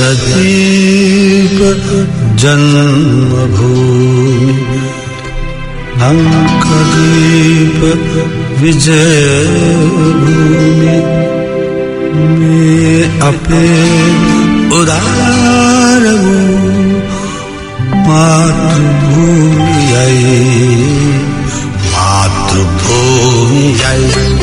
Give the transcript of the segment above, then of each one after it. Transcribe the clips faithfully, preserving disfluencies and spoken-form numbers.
लङ्कदीप जन्मभूमि लङ्कदीप विजयभूमि में अपे उदार मातृभूमि मातृभूमि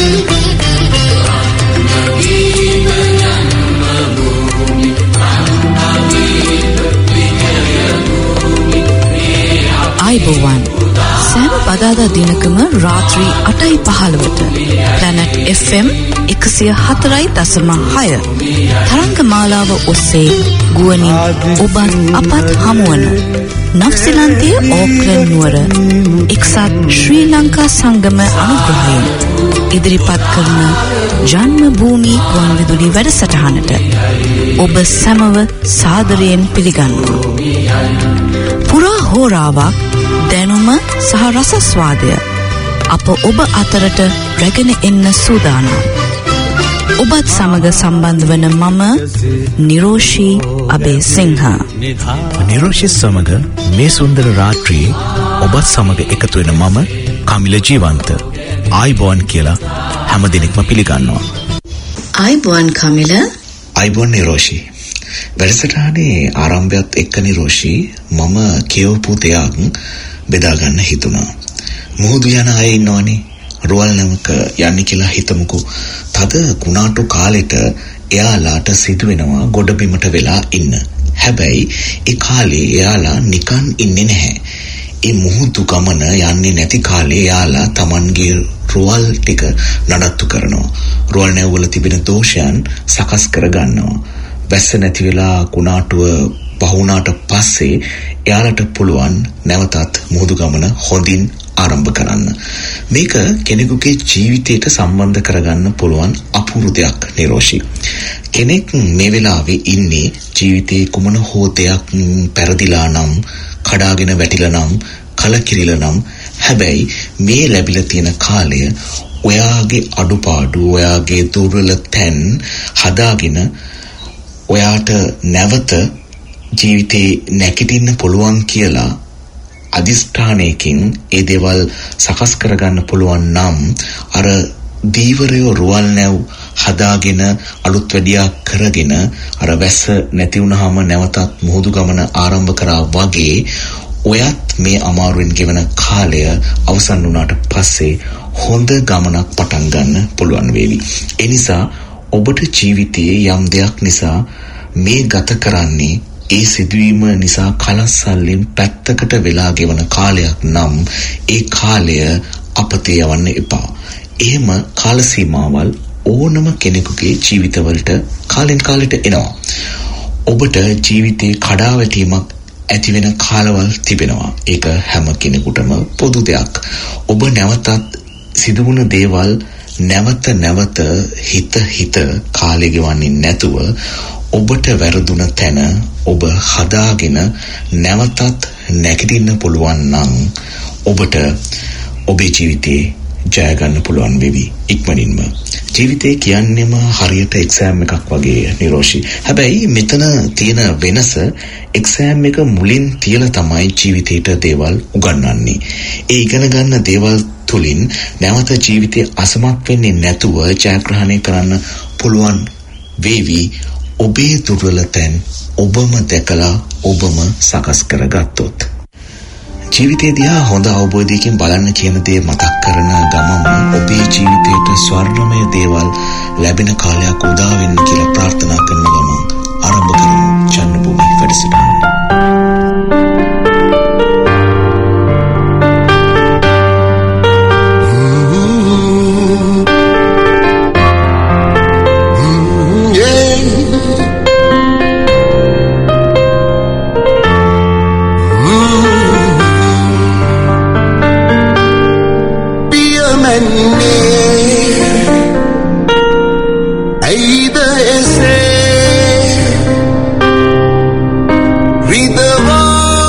आयुबोवन සෑම බදාදා දිනකම රාත්‍රී අටයි පහළොවට Planet F M එකසිය හතරයි දශම හය තරංග මාලාව ඔස්සේ ගුවනින් ඔබත් අපත් හමුවන නව්සීලන්තයේ ඕක්ලන්ඩ් නුවර එක්සත් ශ්‍රී ලංකා සංගම අනුග්‍රහයෙන් ඉදිරිපත් කරන ජන්ම භූමි ගුවන්විදුලි වැඩසටහනට ඔබ සැමව සාදරයෙන් පිළිගන්නවා. පුරා හෝරාවක් දැනුම සහ රසස්වාදය අප ඔබ අතරට රැගෙන එන්න සූදානම්. ඔබත් සමග සම්බන්ධ වන මම නිරෝෂී අබේසිංහ. නිරෝෂී සමග මේ සුන්දර රාත්‍රියේ ඔබත් සමග එකතු වෙන මම කමිල ජීවන්ත. ආයිබෝන් කියලා හැම දිනෙකම පිළිගන්නවා. ආයිබෝන් කමිල. ආයිබෝන් නිරෝෂී. වැඩසටහනේ ආරම්භයත් එක්ක නිරෝෂී මම කියවපු දෙයක් බෙදා ගන්න හිතුණා. මුහුදු යන අය ඉන්නවනේ. රුවල් නැමක යන්නේ කියලා හිතමුකෝ. තද කුණාටු කාලෙට එයාලාට සිදු වෙනවා ගොඩබිමට වෙලා ඉන්න. හැබැයි ඒ කාලේ එයාලා නිකන් ඉන්නේ නැහැ. ඒ මුහුදු ගමන යන්නේ නැති කාලේ එයාලා Tamanගේ රුවල් ටික නඩත්තු කරනවා. රුවල් නැවවල තිබෙන දෝෂයන් සකස් කර ගන්නවා. වැස්ස නැති වෙලා කුණාටුව පහුණාට පස්සේ එයාලට පුළුවන් නැවතත් මුහුදු ගමන හොඳින් ආරම්භ කරන්න. මේක කෙනෙකුගේ ජීවිතයට සම්බන්ධ කරගන්න පුළුවන් අපූර්ව දෙයක් නිරෝෂී. කෙනෙක් මේ වෙලාවේ ඉන්නේ ජීවිතේ කුමන හෝ දෙයක් පෙරදිලා නම්, කඩාගෙන වැටිලා නම්, කලකිරිලා නම්, හැබැයි මේ ලැබිලා තියෙන කාලය ඔයාගේ අඩුපාඩු, ඔයාගේ දුර්වල තැන් හදාගෙන ඔයාට නැවත ජීවිතේ නැගිටින්න පුළුවන් කියලා අදිස්ථානයකින් ඒ දේවල් සකස් කරගන්න පුළුවන් නම් අර දීවරය රුවල් නැව් හදාගෙන අලුත් වැඩියා කරගෙන අර වැස්ස නැති වුනහම නැවතත් මුහුදු ගමන ආරම්භ කරා වගේ ඔයත් මේ අමාරුවෙන් ගෙවන කාලය අවසන් වුණාට පස්සේ හොඳ ගමනක් පටන් ගන්න පුළුවන් වේවි. ඒ නිසා ඔබට ජීවිතයේ යම් දෙයක් නිසා මේ ගත කරන්නේ ඒ සිදුවීම නිසා කලස්සල්ලෙන් පැත්තකට වෙලා ගෙවන කාලයක් නම් ඒ කාලය අපතේ යවන්න එපා. එහෙම කාල සීමාවල් ඕනම කෙනෙකුගේ ජීවිතවලට කාලෙන් කාලෙට එනවා. ඔබට ජීවිතේ කඩාවැටීමක් ඇති වෙන කාලවල් තිබෙනවා. ඒක හැම කෙනෙකුටම පොදු දෙයක්. ඔබ නැවතත් සිදුවුණ දේවල් නැවත නැවත හිත හිත කාලය ගෙවන්නේ නැතුව ඔබට වැරදුන තැන ඔබ හදාගෙන නැවතත් නැගිටින්න පුළුවන් නම් ඔබට ඔබේ ජීවිතේ ජය ගන්න පුළුවන් වෙවි ඉක්මනින්ම. ජීවිතේ කියන්නේම හරියට එක්සෑම් එකක් වගේ නිරෝෂී. හැබැයි මෙතන තියෙන වෙනස එක්සෑම් එක මුලින් තියලා තමයි ජීවිතේට දේවල් උගන්වන්නේ. ඒ ඉගෙන ගන්න දේවල් තුලින් නැවත ජීවිතේ අසමත් වෙන්නේ නැතුව ජයග්‍රහණය කරන්න පුළුවන් වේවි. ඔබේ දුර්වලතෙන් ඔබම දැකලා ඔබම සකස් කරගත්තොත්. ජීවිතේ දිහා හොඳ අවබෝධයකින් බලන්න කියන දේ මතක් කරන ගමම ඔබේ ජීවිතයට ස්වර්ණමය දේවල් ලැබෙන කාලයක් උදා වෙන්න කියලා ප්‍රාර්ථනා කරන ගමන් ආරම්භ කරමු ජන්මභූමි වැඩසටහන. Read the wall.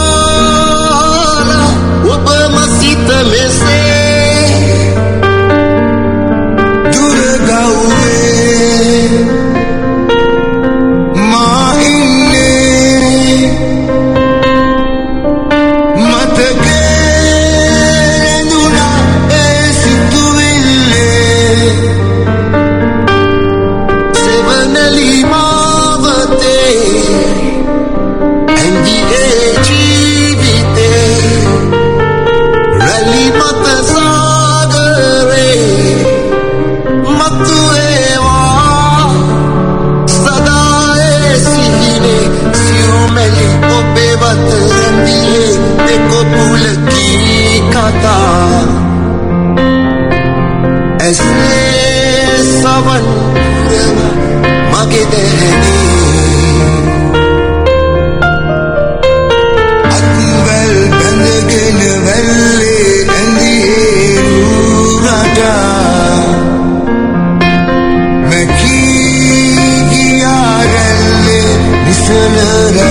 savan mage dehne atwal bandgen valle nandiye rada maki giyaralle misalare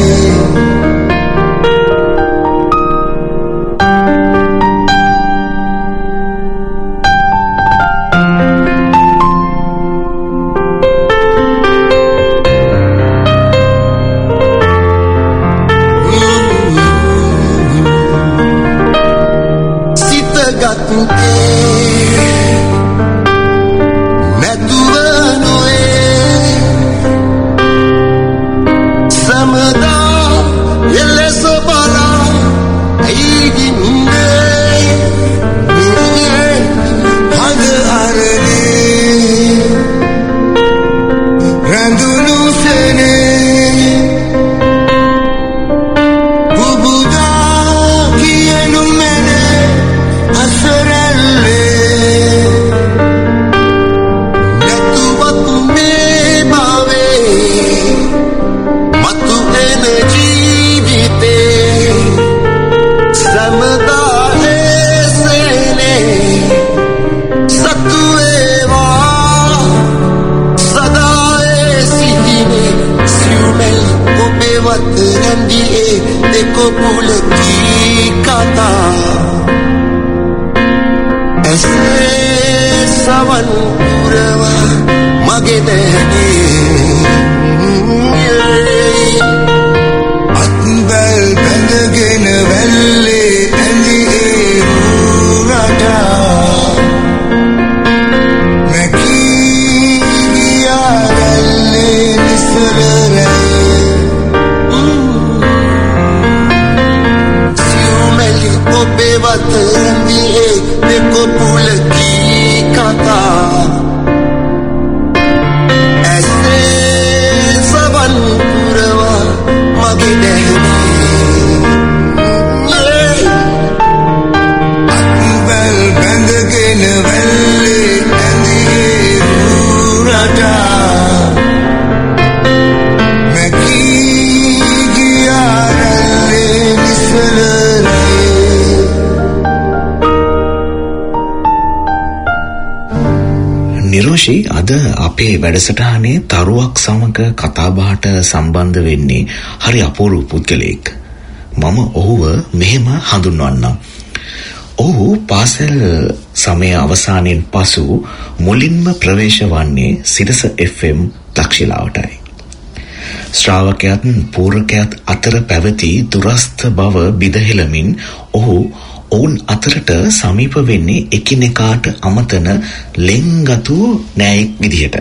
නිරෝෂි අද අපේ වැඩසටහනේ තරුවක් සමග කතා බහට සම්බන්ධ වෙන්නේ හරි අපූර්ව පුද්ගලයෙක්. මම ඔහුව මෙහෙම හඳුන්වන්නම්. ඔහු පාසල් සමය අවසානයෙන් පසු මුලින්ම ප්‍රවේශ වන්නේ සිරස එෆ් එම් තක්ෂිලාවටයි. ශ්‍රාවකයන් පූර්වකයන් අතර පැවති දුරස්ත බව බිදහෙලමින් ඔහු ඔවුන් අතරට සමීප වෙන්නේ එකිනෙකාට අමතන ලෙන්ගතු නෑයෙක් විදිහට.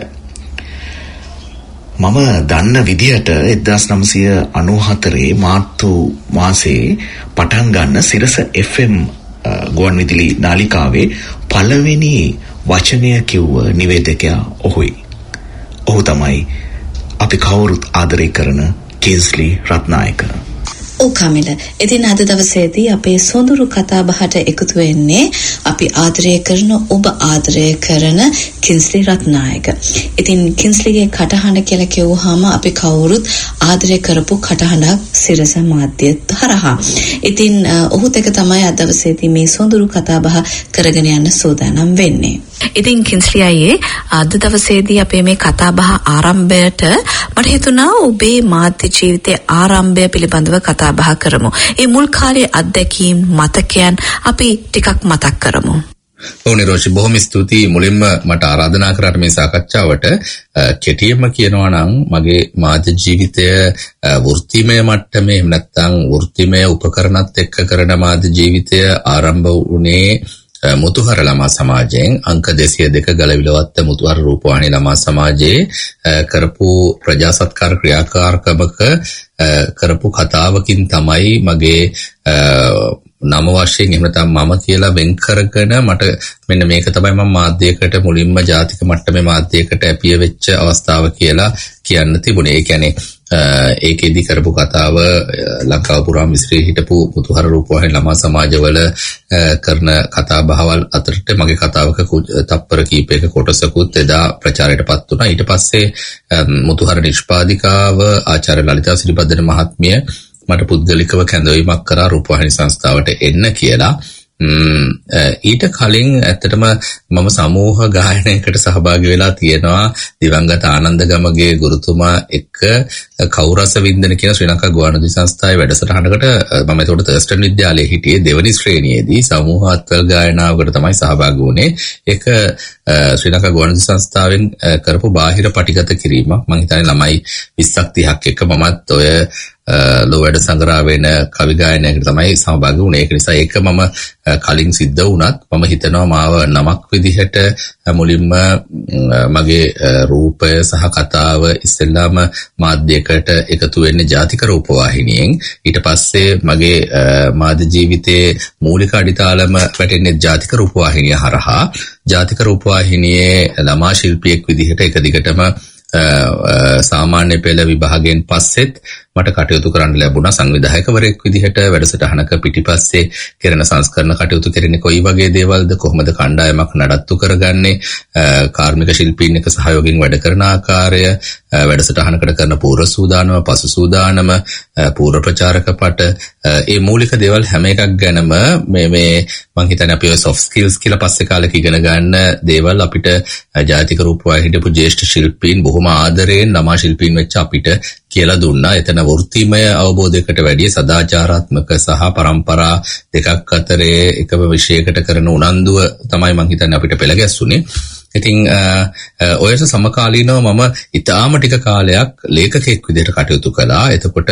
මම දන්න විදිහට එක්දාස් නවසිය අනූහතරේ මාර්තු මාසයේ පටන් ගන්න සිරස එෆ් එම් ගුවන්විදුලි නාලිකාවේ පළවෙනි වචනය කිව්ව නිවේදකයා ඔහුයි. ඔහු තමයි අපි කවුරුත් ආදරය කරන කින්ස්ලි රත්නායක. ඔව් කමිල. ඉතින් අද දවසේදී අපේ සොඳුරු කතා බහට එකතු වෙන්නේ අපි ආදරය කරන ඔබ ආදරය කරන කින්ස්ලි රත්නායක. ඉතින් කින්ස්ලිගේ කටහඬ කියලා කිව්වහම අපි කවුරුත් ආදරය කරපු කටහඬක් සිරස මාධ්‍ය හරහා. ඉතින් ඔහුත් එක තමයි අද දවසේදී මේ සොඳුරු කතා බහ කරගෙන යන්න සූදානම් වෙන්නේ. ඉතින් කින්ස්ලි අයියේ අද දවසේදී අපේ මේ කතා බහ ආරම්භයට මට හිතුණා ඔබේ මාධ්‍ය ජීවිතයේ ආරම්භය පිළිබඳව කතා බහ කරමු. ඒ මුල් කාලේ අත්දැකීම් මතකයන් අපි ටිකක් මතක් කරමු. ඔව් නිරෝෂි බොහොම ස්තුතියි මුලින්ම මට ආරාධනා කරාට මේ සාකච්ඡාවට. කෙටියෙන්ම කියනවා නම් මගේ මාධ්‍ය ජීවිතය වෘත්තිමය මට්ටමේ එහෙම නැත්නම් වෘත්තිමය උපකරණත් එක්ක කරන මාධ්‍ය ජීවිතය ආරම්භ වුණේ මුතුහර ළමා සමාජයෙන්. අංක දෙසිය දෙක ගලවිලවත්ත මුතුහර රූපවාහිනී ළමා සමාජයේ කරපු ප්‍රජාසත්කාර ක්‍රියාකාරකමක කරපු කතාවකින් තමයි මගේ නම වශයෙන් එහෙම නැත්නම් මම කියලා වෙන් කරගෙන මට මෙන්න මේක තමයි මම මාධ්‍යයකට මුලින්ම ජාතික මට්ටමේ මාධ්‍යයකට ඇපිය වෙච්ච අවස්ථාව කියලා කියන්න තිබුණේ. ඒ කියන්නේ ඒකෙදි කරපු කතාව ලංකාව පුරාම විසිරී හිටපු මුතුහර රූපවාහිනී ළමා සමාජවල කරන කතා බහවල් අතරට මගේ කතාවක තප්පර කීපයක කොටසකුත් එදා ප්‍රචාරයටපත් වුණා. ඊට පස්සේ මුතුහර නිෂ්පාදිකාව ආචාර්ය ලලිතා සිරිපදන මහත්මිය මට පුද්ගලිකව කැඳවීමක් කරා රූපවාහිනී සංස්ථාවට එන්න කියලා. ඊට කලින් ඇත්තටම මම සමූහ ගායනයකට සහභාගී වෙලා තියෙනවා දිවංගත ආනන්දගමගේ ගුරුතුමා එක්ක කවුරස වින්දන කියන ශ්‍රී ලංකා ගුවන්විදුලි සංස්ථාවේ වැඩසටහනකට මම ඒකට තර්ස්ටන් විද්‍යාලයේ හිටියේ දෙවනි ශ්‍රේණියේදී සමූහ අත්වල ගායනාවකට තමයි සහභාගී වුණේ. ඒක ශ්‍රී ලංකා ගුවන්විදුලි සංස්ථාවෙන් කරපු බාහිර පටිගත කිරීමක්. මම හිතන්නේ ළමයි විස්සක් තිහක් එක්ක මමත් ඔය ලෝ වැඩ සංග්‍රහ වෙන කවි ගායනයකට තමයි සහභාගී වුණේ. ඒක නිසා ඒක මම කලින් සිද්ධ වුණත් මම හිතනවා මාව නමක් විදිහට මුලින්ම මගේ රූපය සහ කතාව ඉස්සෙල්ලාම මාධ්‍යයකට එකතු වෙන්නේ ජාතික රූපවාහිනියෙන්. ඊට පස්සේ මගේ මාධ්‍ය ජීවිතයේ මූලික අඩිතාලම වැටෙන්නේ ජාතික රූපවාහිනිය හරහා. ජාතික රූපවාහිනියේ ළමා ශිල්පියෙක් විදිහට එක දිගටම සාමාන්‍ය පෙළ විභාගයෙන් පස්සෙත් මට කටයුතු කරන්න ලැබුණා සංවිධායකවරයෙක් විදිහට. වැඩසටහනක පිටිපස්සේ කරන සංස්කරණ කටයුතු කරන්නේ කොයි වගේ දේවල්ද, කොහොමද කණ්ඩායමක් නඩත්තු කරගන්නේ, කාර්මික ශිල්පීන් එක්ක සහයෝගයෙන් වැඩ කරන ආකාරය, වැඩසටහනකට කරන පූර්ව සූදානම, පසු සූදානම, පූර්ව ප්‍රචාරක පට, ඒ මූලික දේවල් හැම එකක් ගැනම මේ මේ මම හිතන්නේ අපි ඔය soft skills කියලා පස්සේ කාලෙක ඉගෙන ගන්න දේවල් අපිට ජාතික රූපවාහිනියේ හිටපු ජ්‍යෙෂ්ඨ ශිල්පීන් බොහොම ආදරයෙන් ළමා ශිල්පීන් වෙච්ච අපිට කියලා දුන්නා. එතන වෘත්තිමය අවබෝධයකට වැඩිය සදාචාරාත්මක සහ පරම්පරා දෙකක් අතරේ එකම විෂයකට කරන උනන්දුව තමයි මම හිතන්නේ අපිට පෙළ ගැස්සුනේ. ඉතින් ඔයස සමකාලීනව මම ඊටාම ටික කාලයක් ලේඛකෙක් විදිහට කටයුතු කළා. එතකොට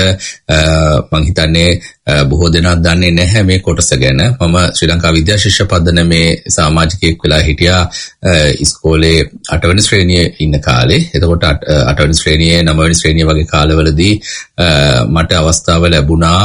මම හිතන්නේ බොහෝ දෙනා දන්නේ නැහැ මේ කොටස ගැන. මම ශ්‍රී ලංකා විද්‍යා ශිෂ්‍ය පදනමේ සමාජිකයෙක් වෙලා හිටියා ඉස්කෝලේ අටවෙනි ශ්‍රේණියේ ඉන්න කාලේ. එතකොට අටවෙනි ශ්‍රේණියේ නවවෙනි ශ්‍රේණිය වගේ කාලවලදී මට අවස්ථාව ලැබුණා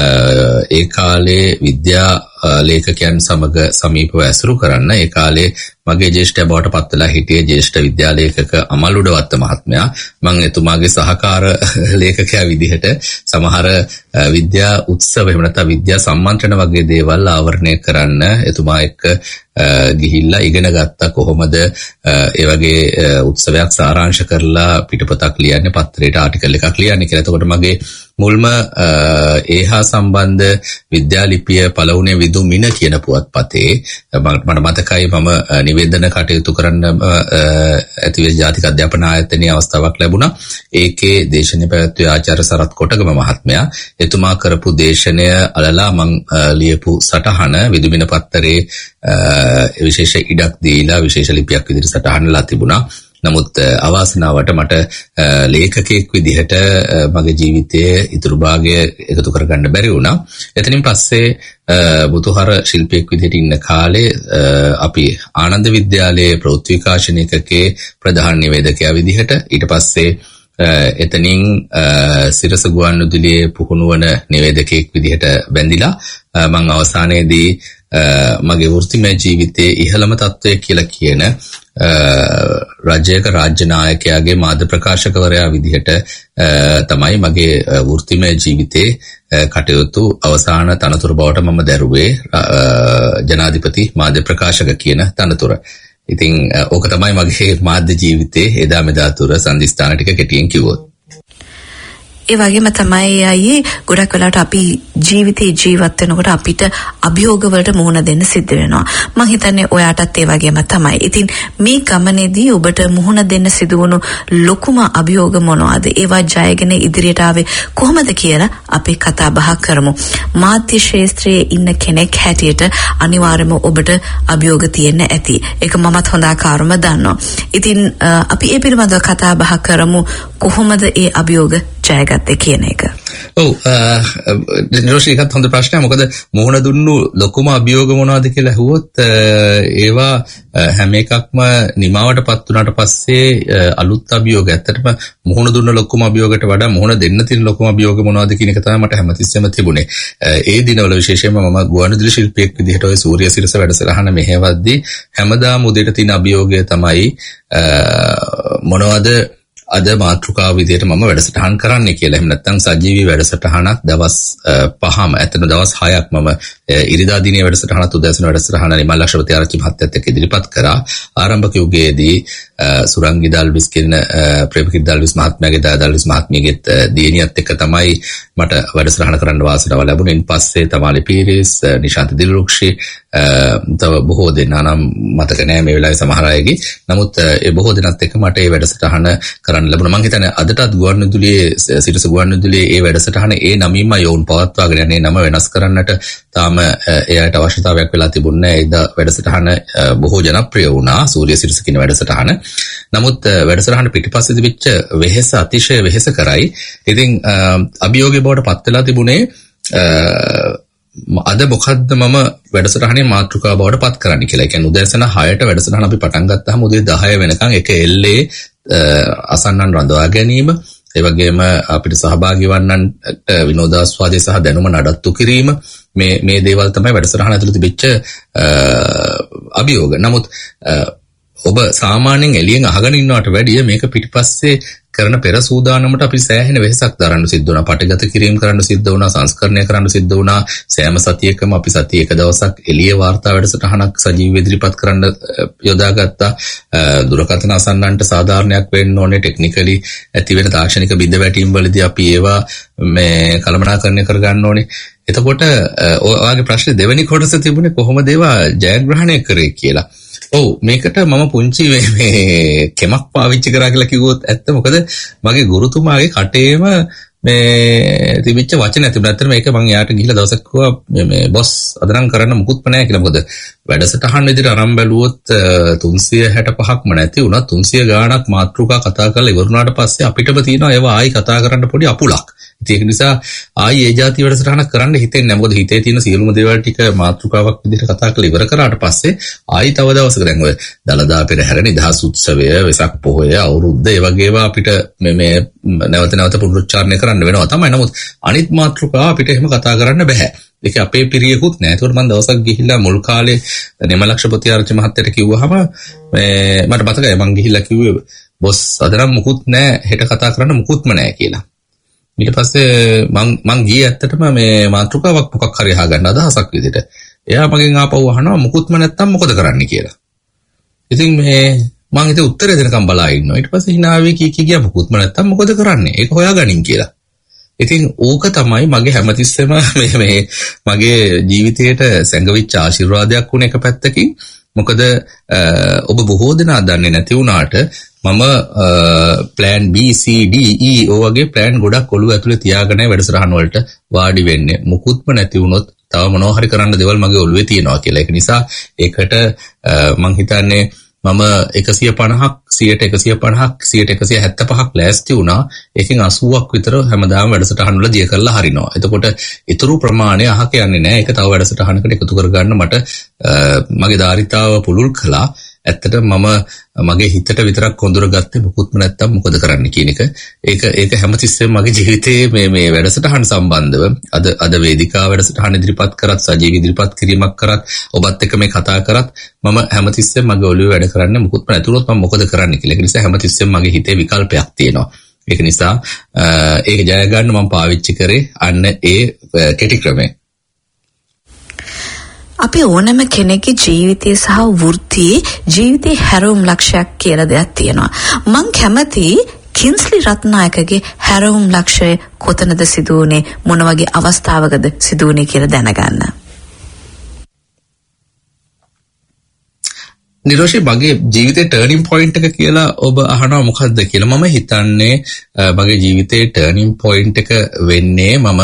ඒ කාලේ විද්‍යා ලේඛකයන් සමග සමීපව ඇසුරු කරන්න. ඒ කාලේ මගේ ජ්‍යෙෂ්ඨ බවට පත් වෙලා හිටියේ ජ්‍යෙෂ්ඨ විද්‍යා ලේඛක අමල්උඩවත්ත මහත්මයා. මම එතුමාගේ සහකාර ලේඛකයා විදිහට සමහර විද්‍යා උත්සව එහෙම නැත්නම් විද්‍යා සම්මන්ත්‍රණ වගේ දේවල් ආවරණය කරන්න එතුමා එක්ක ගිහිල්ලා ඉගෙන ගත්තා කොහොමද ඒ වගේ උත්සවයක් සාරාංශ කරලා පිටපතක් ලියන්නේ, පත්‍රයට ආටිකල් එකක් ලියන්නේ කියලා. එතකොට මගේ මුල්ම ඒහා සම්බන්ධ විද්‍යාලිපිය පළවුනේ විදුමින කියන පුවත්පතේ මට මතකයි මම නිවේදන කටයුතු කරන්න ඇතිවෙච්ච ජාතික අධ්‍යාපන ආයතනයේ අවස්ථාවක් ලැබුණා. ඒකේ දේශනය පැවැත්වුවේ ආචාර්ය සරත් කොටගම මහත්මයා. එතුමා කරපු දේශනය අලලා මං ලියපු සටහන විදුමින පත්තරේ විශේෂ ඉඩක් දීලා විශේෂ ලිපියක් විදිහට සටහනලා තිබුණා. නමුත් අවාසනාවට මට ලේඛකයෙක් විදිහට මගේ ජීවිතයේ ඉතුරු භාගය එකතු කරගන්න බැරි වුණා. එතනින් පස්සේ බුදුහර ශිල්පියෙක් විදිහට ඉන්න කාලේ අපි ආනන්ද විද්‍යාලයේ ප්‍රවෘත්ති විකාශන ඒකකයේ ප්‍රධාන නිවේදකයා විදිහට, ඊට පස්සේ එතනින් සිරස ගුවන්විදුලියේ පුහුණු වන නිවේදකයෙක් විදිහට බැඳිලා මම අවසානයේදී මගේ වෘත්තිමය ජීවිතයේ ඉහළම තත්වය කියලා කියන රාජ්‍යයක රාජ්‍ය නායකයාගේ මාධ්‍ය ප්‍රකාශකවරයා විදිහට තමයි මගේ වෘත්තිමය ජීවිතයේ කටයුතු අවසාන තනතුර බවට මම දැරුවේ ජනාධිපති මාධ්‍ය ප්‍රකාශක කියන තනතුර. ඉතින් ඕක තමයි මගේ මාධ්‍ය ජීවිතයේ එදා මෙදා තුර සම්දිස්ථාන ටික කෙටියෙන් කිව්වොත්. ඒ වගේම තමයි අයියේ ගොඩක් වෙලාවට අපි ජීවිතේ ජීවත් වෙනකොට අපිට අභියෝග වලට මුහුණ දෙන්න සිද්ධ වෙනවා. මම හිතන්නේ ඔයාටත් ඒ වගේම තමයි. ඉතින් මේ ගමනේදී ඔබට මුහුණ දෙන්න සිදුවුණු ලොකුම අභියෝග මොනවාද? ඒවා ජයගෙන ඉදිරියට ආවේ කොහොමද කියලා අපි කතා බහ කරමු. මාධ්‍ය ශාස්ත්‍රයේ ඉන්න කෙනෙක් හැටියට අනිවාර්යයෙන්ම ඔබට අභියෝග තියෙන්න ඇති. ඒක මමත් හොඳ ආකාරව දන්නවා. ඉතින් අපි ඒ පිළිබඳව කතා බහ කරමු. කොහොමද ඒ අභියෝග ජයගත්තේ කියන එක. ඔව් නිරෝෂිකත් හොඳ ප්‍රශ්නයක්. මොකද මොහොන දුන්නු ලොකුම අභියෝග මොනවද කියලා අහුවොත් ඒවා හැම එකක්ම නිමාවටපත් වුණාට පස්සේ අලුත් අභියෝග. ඇත්තටම මොහොන දුන්න ලොකුම අභියෝගයට වඩා මොහොන දෙන්න තියෙන ලොකුම අභියෝග මොනවද කියන එක තමයි මට හැමතිස්සෙම තිබුණේ. ඒ දිනවල විශේෂයෙන්ම මම ගුවන්විදුලි ශිල්පියෙක් විදිහට ඔය සූර්ය සිරස වැඩසටහන මෙහෙවද්දී හැමදාම උදේට තියෙන අභියෝගය තමයි මොනවද අද මාතෘකාව විදිහට මම වැඩසටහන් කරන්න කියලා. එහෙම නැත්නම් සජීවී වැඩසටහනක් දවස් පහම, ඇත්තටම දවස් හයක් මම ඉරිදා දිනේ වැඩසටහනත් උදෑසන වැඩසටහන නිමල් ලක්ෂපති ආරච්චි මහත්තයත් එක්ක ඉදිරිපත් කරා. ආරම්භක යුගයේදී සුරංගි දල්විස් කියන ප්‍රේමකිර දල්විස් මහත්මයාගේ දල්විස් මහත්මියගේ දියණියත් එක්ක තමයි මට වැඩසටහන කරන්න වාසනාව ලැබුණේ. ඉන් පස්සේ තමාලි පීරිස්, නිශාන්ත දිල්රුක්ෂි, තව බොහෝ දෙනා නම් මතක නෑ මේ වෙලාවේ සමහර අයගේ. නමුත් ඒ බොහෝ දෙනාත් එක්ක මට මේ වැඩසටහන කරන්න ලැබුණා. මම හිතන්නේ අදටත් ගුවන්විදුලියේ සිරස ගුවන්විදුලියේ මේ වැඩසටහන ඒ නමින්ම යොවුන් පවත්වාගෙන යන්නේ. නම වෙනස් කරන්නට තාම එයාට අවශ්‍යතාවයක් වෙලා තිබුණේ නැහැ. ඒ වැඩසටහන බොහෝ ජනප්‍රිය වුණා, සූර්ය සිරස කියන වැඩසටහන. නමුත් වැඩසටහන පිටිපස්සේ තිබිච්ච වෙහෙස අතිශය වෙහෙස කරයි. ඉතින් අභියෝගය බවට පත් වෙලා තිබුණේ අද මොකද්ද මම වැඩසටහනේ මාතෘකාව බවට පත් කරන්න කියලා. ඒ කියන්නේ උදෑසන හයට වැඩසටහන අපි පටන් ගත්තාම උදේ දහය වෙනකන් එක එල්ලේ අසන්නන් රඳවා ගැනීම, ඒ වගේම අපිට සහභාගී වන්නන්ට විනෝදාස්වාදයේ සහ දැනුම නඩත්තු කිරීම, මේ මේ දේවල් තමයි වැඩසටහන ඇතුළත තිබිච්ච අභියෝග. නමුත් ඔබ සාමාන්‍යයෙන් එළියෙන් අහගෙන ඉන්නවට වැඩිය මේක පිටිපස්සේ කරන පෙර සූදානමට අපි සෑහෙන වෙහසක් දරන්න සිද්ධ වුණා. පටිගත කිරීම කරන්න සිද්ධ වුණා, සංස්කරණය කරන්න සිද්ධ වුණා. සෑම සතියකම අපි සතිය එක දවසක් එළිය වාර්තා වැඩසටහනක් සජීවීව ඉදිරිපත් කරන්න යොදාගත්තා. දුරකථන අසන්නන්ට සාධාරණයක් වෙන්න ඕනේ. ටෙක්නිකලි ඇති වෙන තාක්ෂණික බිඳවැටීම් වලදී අපි ඒවා මේ කළමනාකරණය කරගන්න ඕනේ. එතකොට ඔයාගේ ප්‍රශ්නේ දෙවෙනි කොටස තිබුණේ කොහොමද ඒවා ජයග්‍රහණය කරේ කියලා. ඔව්, මේකට මම පුංචි මේ කෙමක් පාවිච්චි කරා කියලා කිව්වොත් ඇත්ත. මොකද මගේ ගුරුතුමාගේ කටේම මේ තිබිච්ච වචන තිබුණා. ඇත්තට මේක මම යාට ගිහිල්ලා දවසක් කිව්වා මේ බොස් අද නම් කරන්න මුකුත්ම නැහැ කියලා. මොකද වැඩසටහන් විදිහට අරන් බැලුවොත් තුන්සිය හැට පහක්ම නැති වුණා. තුන්සිය ගාණක් මාතෘකා කතා කරලා ඉවරුනාට පස්සේ අපිටම තියෙනවා ඒවා ආයි කතා කරන්න පොඩි අපුලක්. ඒක නිසා ආයි ඒ જાති වැඩසටහනක් කරන්න හිතෙන්නේ නැහැ. මොකද හිතේ තියෙන සියලුම දේවල් ටික මාතෘකාවක් විදිහට කතා කරලා ඉවර කරාට පස්සේ ආයි තව දවසක දැන් ඔය දලදා පෙරහැර, නිදහස් උත්සවය, වෙසක් පොහොය, අවුරුද්ද, ඒ වගේ ඒවා අපිට මේ මේ නැවත නැවත පුනරුච්චාරණය කරන්න වෙනවා තමයි. නමුත් අනිත් මාතෘකා අපිට එහෙම කතා කරන්න බෑ. ඒක අපේ පිරියකුත් නෑ. ඒකට මම දවසක් ගිහිල්ලා මුල් කාලේ නිමල් ලක්ෂපති ආරච්චි මහත්තයට කිව්වහම මේ මට මතකයි මම ගිහිල්ලා කිව්වේ බොස් අද නම් මුකුත් නෑ, හෙට කතා කරන්න මුකුත්ම නෑ කියලා. ඊට පස්සේ මං මං ගියේ ඇත්තටම මේ මාතෘකාවක් මොකක් හරි අහගන්න අදහසක් විදිහට. එයා මගෙන් ආපහු අහනවා මුකුත්ම නැත්තම් මොකද කරන්න කියලා. ඉතින් මේ මං ඉතින් උත්තරේ දෙනකම් බලා ඉන්නවා. ඊට පස්සේ hina වෙවි කී කී ගියා මුකුත්ම නැත්තම් මොකද කරන්නේ? ඒක හොයාගනින් කියලා. ඉතින් ඕක තමයි මගේ හැමතිස්සෙම මේ මේ මගේ ජීවිතේට සැඟවිච්ච ආශිර්වාදයක් වුණ එක පැත්තකින්. මොකද ඔබ බොහෝ දෙනා දන්නේ නැති වුණාට මම plan B C D E ඔය වගේ plan ගොඩක් ඔළුව ඇතුලේ තියාගෙන වැඩසටහන් වලට වාඩි වෙන්නේ. මුකුත්ම නැති වුණොත් තව මොනවා හරි කරන්න දේවල් මගේ ඔළුවේ තියෙනවා කියලා. ඒක නිසා ඒකට මම හිතන්නේ මම එකසිය පනහක් සියයට එකසිය පනහක් සියයට එකසිය හැත්තෑ පහක් ලෑස්ති වුණා. ඒකෙන් අසූවක් විතර හැමදාම වැඩසටහන් වල දිය කරලා හරිනවා. එතකොට ඊතුරු ප්‍රමාණය අහක යන්නේ නැහැ. ඒක තව වැඩසටහනකට එකතු කරගන්න මට මගේ ධාරිතාව පුළුල් කළා. ඇත්තට මම මගේ හිතට විතරක් කොඳුර ගත්තේ මුකුත්ම නැත්තම් මොකද කරන්න කියන එක. ඒක ඒක හැමතිස්සෙම මගේ ජීවිතයේ මේ මේ වැඩසටහන් සම්බන්ධව අද අද වේදිකාව වැඩසටහන ඉදිරිපත් කරත්, සජීවී ඉදිරිපත් කිරීමක් කරත්, ඔබත් එක්ක මේ කතා කරත් මම හැමතිස්සෙම මගේ ඔළුවේ වැඩ කරන්නේ මුකුත්ම නැතුනොත් මම මොකද කරන්න කියලා. ඒක නිසා හැමතිස්සෙම මගේ හිතේ විකල්පයක් තියෙනවා. ඒක නිසා ඒක ජය ගන්න මම පාවිච්චි කරේ අන්න ඒ කෙටි ක්‍රමය. අපි ඕනෑම කෙනෙක්ගේ ජීවිතය සහ වෘත්තියේ ජීවිතේ හැරවුම් ලක්ෂයක් කියලා දෙයක් තියෙනවා. මං කැමති කින්ස්ලි රත්නායකගේ හැරවුම් ලක්ෂය කොතනද සිදු වුනේ, මොන වගේ අවස්ථාවකද සිදු වුනේ කියලා දැනගන්න. නිරෝෂි මගේ ජීවිතේ ටර්නින් පොයින්ට් එක කියලා ඔබ අහනවා මොකද්ද කියලා. මම හිතන්නේ මගේ ජීවිතේ ටර්නින් පොයින්ට් එක වෙන්නේ මම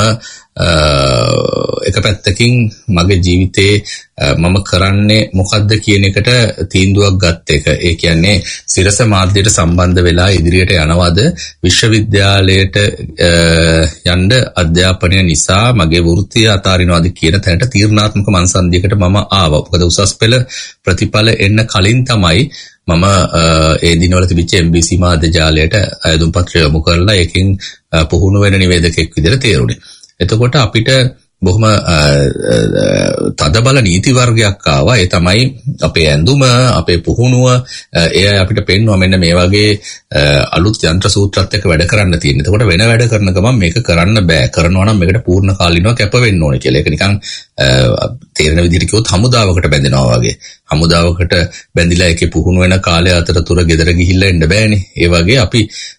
එක පැත්තකින් මගේ ජීවිතේ මම කරන්නේ මොකද්ද කියන එකට තීන්දුවක් ගත්ත එක. ඒ කියන්නේ සිරස මාධ්‍යයට සම්බන්ධ වෙලා ඉදිරියට යනවද, විශ්වවිද්‍යාලයට යන්න අධ්‍යාපනය නිසා මගේ වෘත්තිය අතාරිනවද කියන තැනට තීරණාත්මක මන්සන්දියකට මම ආවා. මොකද උසස් පෙළ ප්‍රතිඵල එන්න කලින් තමයි මම ඒ දිනවල තිබිච්ච M B C මාධ්‍ය ජාලයට අයදුම් පත්‍රය යොමු කරලා ඒකෙන් පුහුණු වෙන නිවේදකෙක් විදිහට තේරුණේ. එතකොට අපිට බොහොම තදබල නීති වර්ගයක් ආවා. ඒ තමයි අපේ ඇඳුම, අපේ පුහුණුව, එය අපිට පෙන්වනවා මෙන්න මේ වගේ අලුත් යන්ත්‍ර සූත්‍රات එක්ක වැඩ කරන්න තියෙන. එතකොට වෙන වැඩ කරන ගමන් මේක කරන්න බෑ. කරනවා නම් මේකට පූර්ණ කාලිනව කැප වෙන්න ඕනේ කියලා. ඒක නිකන් තේරෙන විදිහට කිව්වොත් හමුදාවකට බැඳෙනවා වගේ. හමුදාවකට බැඳිලා ඒකේ පුහුණු වෙන කාලය අතරතුර ගෙදර ගිහිල්ලා එන්න බෑනේ. ඒ වගේ අපි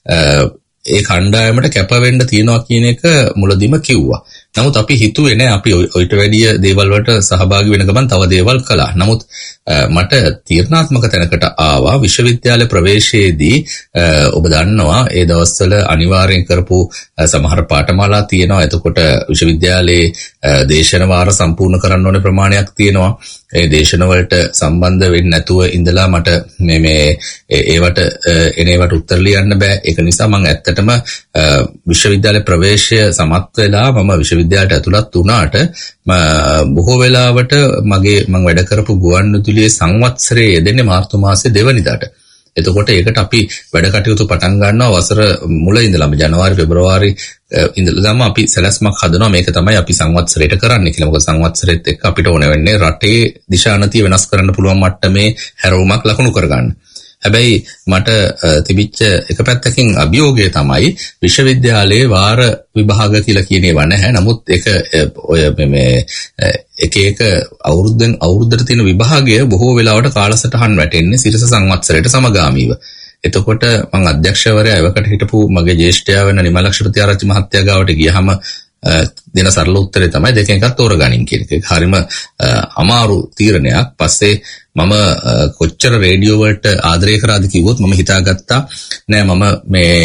ඒ කණ්ඩායමට කැප වෙන්න තියනවා කියන එක මුලදීම කිව්වා. නමුත් අපි හිතුවේ නෑ අපි ඔයිට වැඩිය දේවල් වලට සහභාගී වෙන ගමන් තව දේවල් කළා. නමුත් මට තීරණාත්මක තැනකට ආවා විශ්වවිද්‍යාල ප්‍රවේශයේදී. ඔබ දන්නවා ඒ දවස්වල අනිවාර්යෙන් කරපු සමහර පාඨමාලා තියෙනවා. එතකොට විශ්වවිද්‍යාලයේ දේශන වාර සම්පූර්ණ කරන්න ඕනේ ප්‍රමාණයක් තියෙනවා. ඒ දේශන වලට සම්බන්ධ වෙන්නේ නැතුව ඉඳලා මට මේ මේ ඒවට එනේවට උත්තර ලියන්න බෑ. ඒක නිසා මම ඇත්තටම විශ්වවිද්‍යාල ප්‍රවේශය සමත් වෙලා මම විශ්වවිද්‍යාලයට ඇතුළත් වුණාට බොහෝ වෙලාවට මගේ මම වැඩ කරපු ගුවන්විදුලියේ සංවත්සරයේ යෙදෙන්නේ මාර්තු මාසයේ දෙවනිදාට. එතකොට ඒකට අපි වැඩ කටයුතු පටන් ගන්නවා වසර මුල ඉඳලම ජනවාරි පෙබරවාරි ඉඳලාම අපි සැලැස්මක් හදනවා මේක තමයි අපි සංවත්සරයට කරන්න කියලා. මොකද සංවත්සරෙත් එක්ක අපිට ඕන වෙන්නේ රටේ දිශානතිය වෙනස් කරන්න පුළුවන් මට්ටමේ හැරවුමක් ලකුණු කරගන්න. හැබැයි මට තිබිච්ච එක පැත්තකින් අභියෝගය තමයි විශ්වවිද්‍යාලයේ වාර විභාග කියලා කියන ඒවා නැහැ. නමුත් ඒක ඔය මේ එක එක අවුරුද්දෙන් අවුරුද්දට තියෙන විභාගය බොහෝ වෙලාවට කාලසටහන් වැටෙන්නේ සිරස සංවත්සරයට සමගාමීව. එතකොට මම අධ්‍යක්ෂවරයා එවකට හිටපු මගේ ජ්‍යෙෂ්ඨයා වෙන නිමලක්ෂපති ආරච්චි මහත්තයා ගාවට ගියාම දෙන සරල උත්තරේ තමයි දෙකෙන් එකක් තෝරගනින් කියන එක. හරිම අමාරු තීරණයක්. පස්සේ මම කොච්චර රේඩියෝ වලට ආදරය කරාද කිව්වොත් මම හිතාගත්තා නෑ මම මේ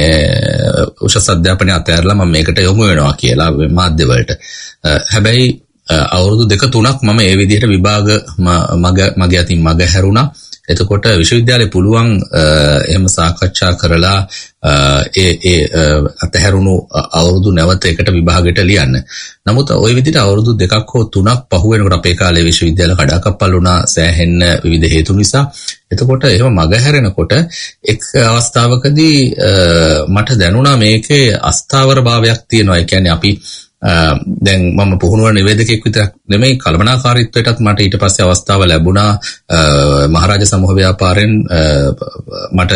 උසස් අධ්‍යාපනය අතහැරලා මම මේකට යොමු වෙනවා කියලා මාධ්‍ය වලට. හැබැයි අවුරුදු දෙක තුනක් මම ඒ විදිහට විභාග මගේ මගේ අතින් මග හැරුණා. එතකොට විශ්වවිද්‍යාලේ පුළුවන් එහෙම සාකච්ඡා කරලා ඒ ඒ අතහැරුණු අවුරුදු නැවත එකට විභාගයට ලියන්න. නමුත් ওই විදිහට අවුරුදු දෙකක් හෝ තුනක් පහු වෙනකොට අපේ කාලේ විශ්වවිද්‍යාල කඩාකප්පල් වුණා සෑහෙන්න විවිධ හේතු නිසා. එතකොට එහෙම මග හැරෙනකොට එක් අවස්ථාවකදී මට දැනුණා මේකේ අස්ථාවර භාවයක් තියෙනවා. ඒ කියන්නේ අපි දැන් මම පුහුණුව නිවේදකෙක් විතරක් නෙමෙයි කළමනාකාරීත්වයටත් මට ඊට පස්සේ අවස්ථාව ලැබුණා. මහරජා සමූහ ව්‍යාපාරෙන් මට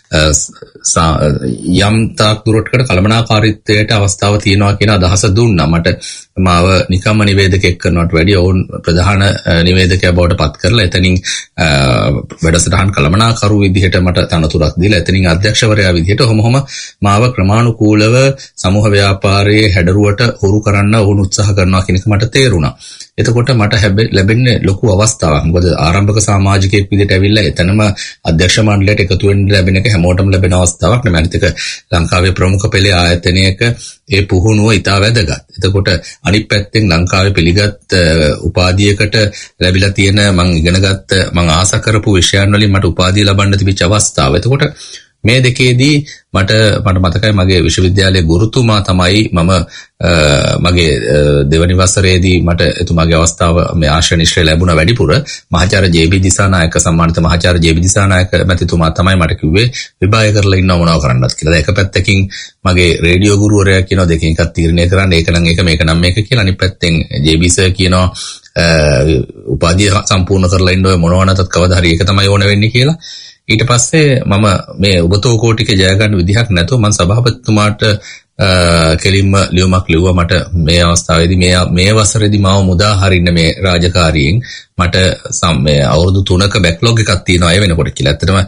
යම් තාක් දුරටකට කළමනාකාරීත්වයට අවස්ථාව තියෙනවා කියන අදහස දුන්නා. මට මාව නිකම්ම නිවේදකෙක් කරනවට වැඩිය ඕන් ප්‍රධාන නිවේදකයා බවට පත් කරලා එතනින් වැඩසටහන් කළමනාකරු විදිහට මට තනතුරක් දීලා එතනින් අධ්‍යක්ෂවරයා විදිහට ඔහොම මාව ක්‍රමානුකූලව සමූහ ව්‍යාපාරයේ හැඩරුවට හුරු කරන්න ඕන උත්සාහ කරනවා කියන එක මට තේරුණා. එතකොට මට ලැබෙන්නේ ලොකු අවස්ථාවක්. මොකද ආරම්භක සමාජිකයෙක් විදිහට ඇවිල්ලා එතනම අධ්‍යක්ෂ මණ්ඩලයට එකතු වෙන්න ලැබෙන එක හැමෝටම ලැබෙන අවස්ථාවක් නෙමෙයි. අනිත් එක ලංකාවේ ප්‍රමුඛ පෙළේ ආයතනයක ඒ පුහුණුව ඉතා වැදගත්. එතකොට අනිත් පැත්තෙන් ලංකාවේ පිළිගත් උපාධියකට ලැබිලා තියෙන මම ඉගෙනගත්ත මම ආශා කරපු විෂයන් වලින් මට උපාධිය ලබන්න තිබිච්ච අවස්ථාව. එතකොට මේ දෙකේදී මට මට මතකයි මගේ විශ්වවිද්‍යාලයේ ගුරුතුමා තමයි මම මගේ දෙවනි වසරේදී මට එතුමාගේ අවස්ථාව මේ ආශ්‍රයනිශ්‍රය ලැබුණා වැඩිපුර. මහාචාර්ය ජේ.බී. දිසානායක සම්මානිත මහාචාර්ය ජේ.බී. දිසානායක මැතිතුමා තමයි මට කිව්වේ විභාග කරලා ඉන්නව මොනව කරන්නද කියලා. ඒක පැත්තකින් මගේ රේඩියෝ ගුරුවරයා කියනවා දෙකෙන් එකක් තීරණය කරන්න. ඒක නම් ඒක මේක නම් මේක කියලා. අනිත් පැත්තෙන් ජේ.බී. සර් කියනවා උපාධිය සම්පූර්ණ කරලා ඉන්න ඔය මොනවා නැතත් කවදා හරි ඒක තමයි ඕන වෙන්නේ කියලා. ඊට පස්සේ මම මේ ඔබතෝ කෝටික ජය ගන්න විදිහක් නැතුව මම සභාපතිතුමාට කෙලින්ම ලියුමක් ලිව්වා. මට මේ අවස්ථාවේදී මේ මේ වසරේදී මාව මුදා හරින්න මේ රාජකාරියෙන් මට මේ අවුරුදු තුනක බැක්ලොග් එකක් තියෙනවා ඒ වෙනකොට කියලා. ඇත්තටම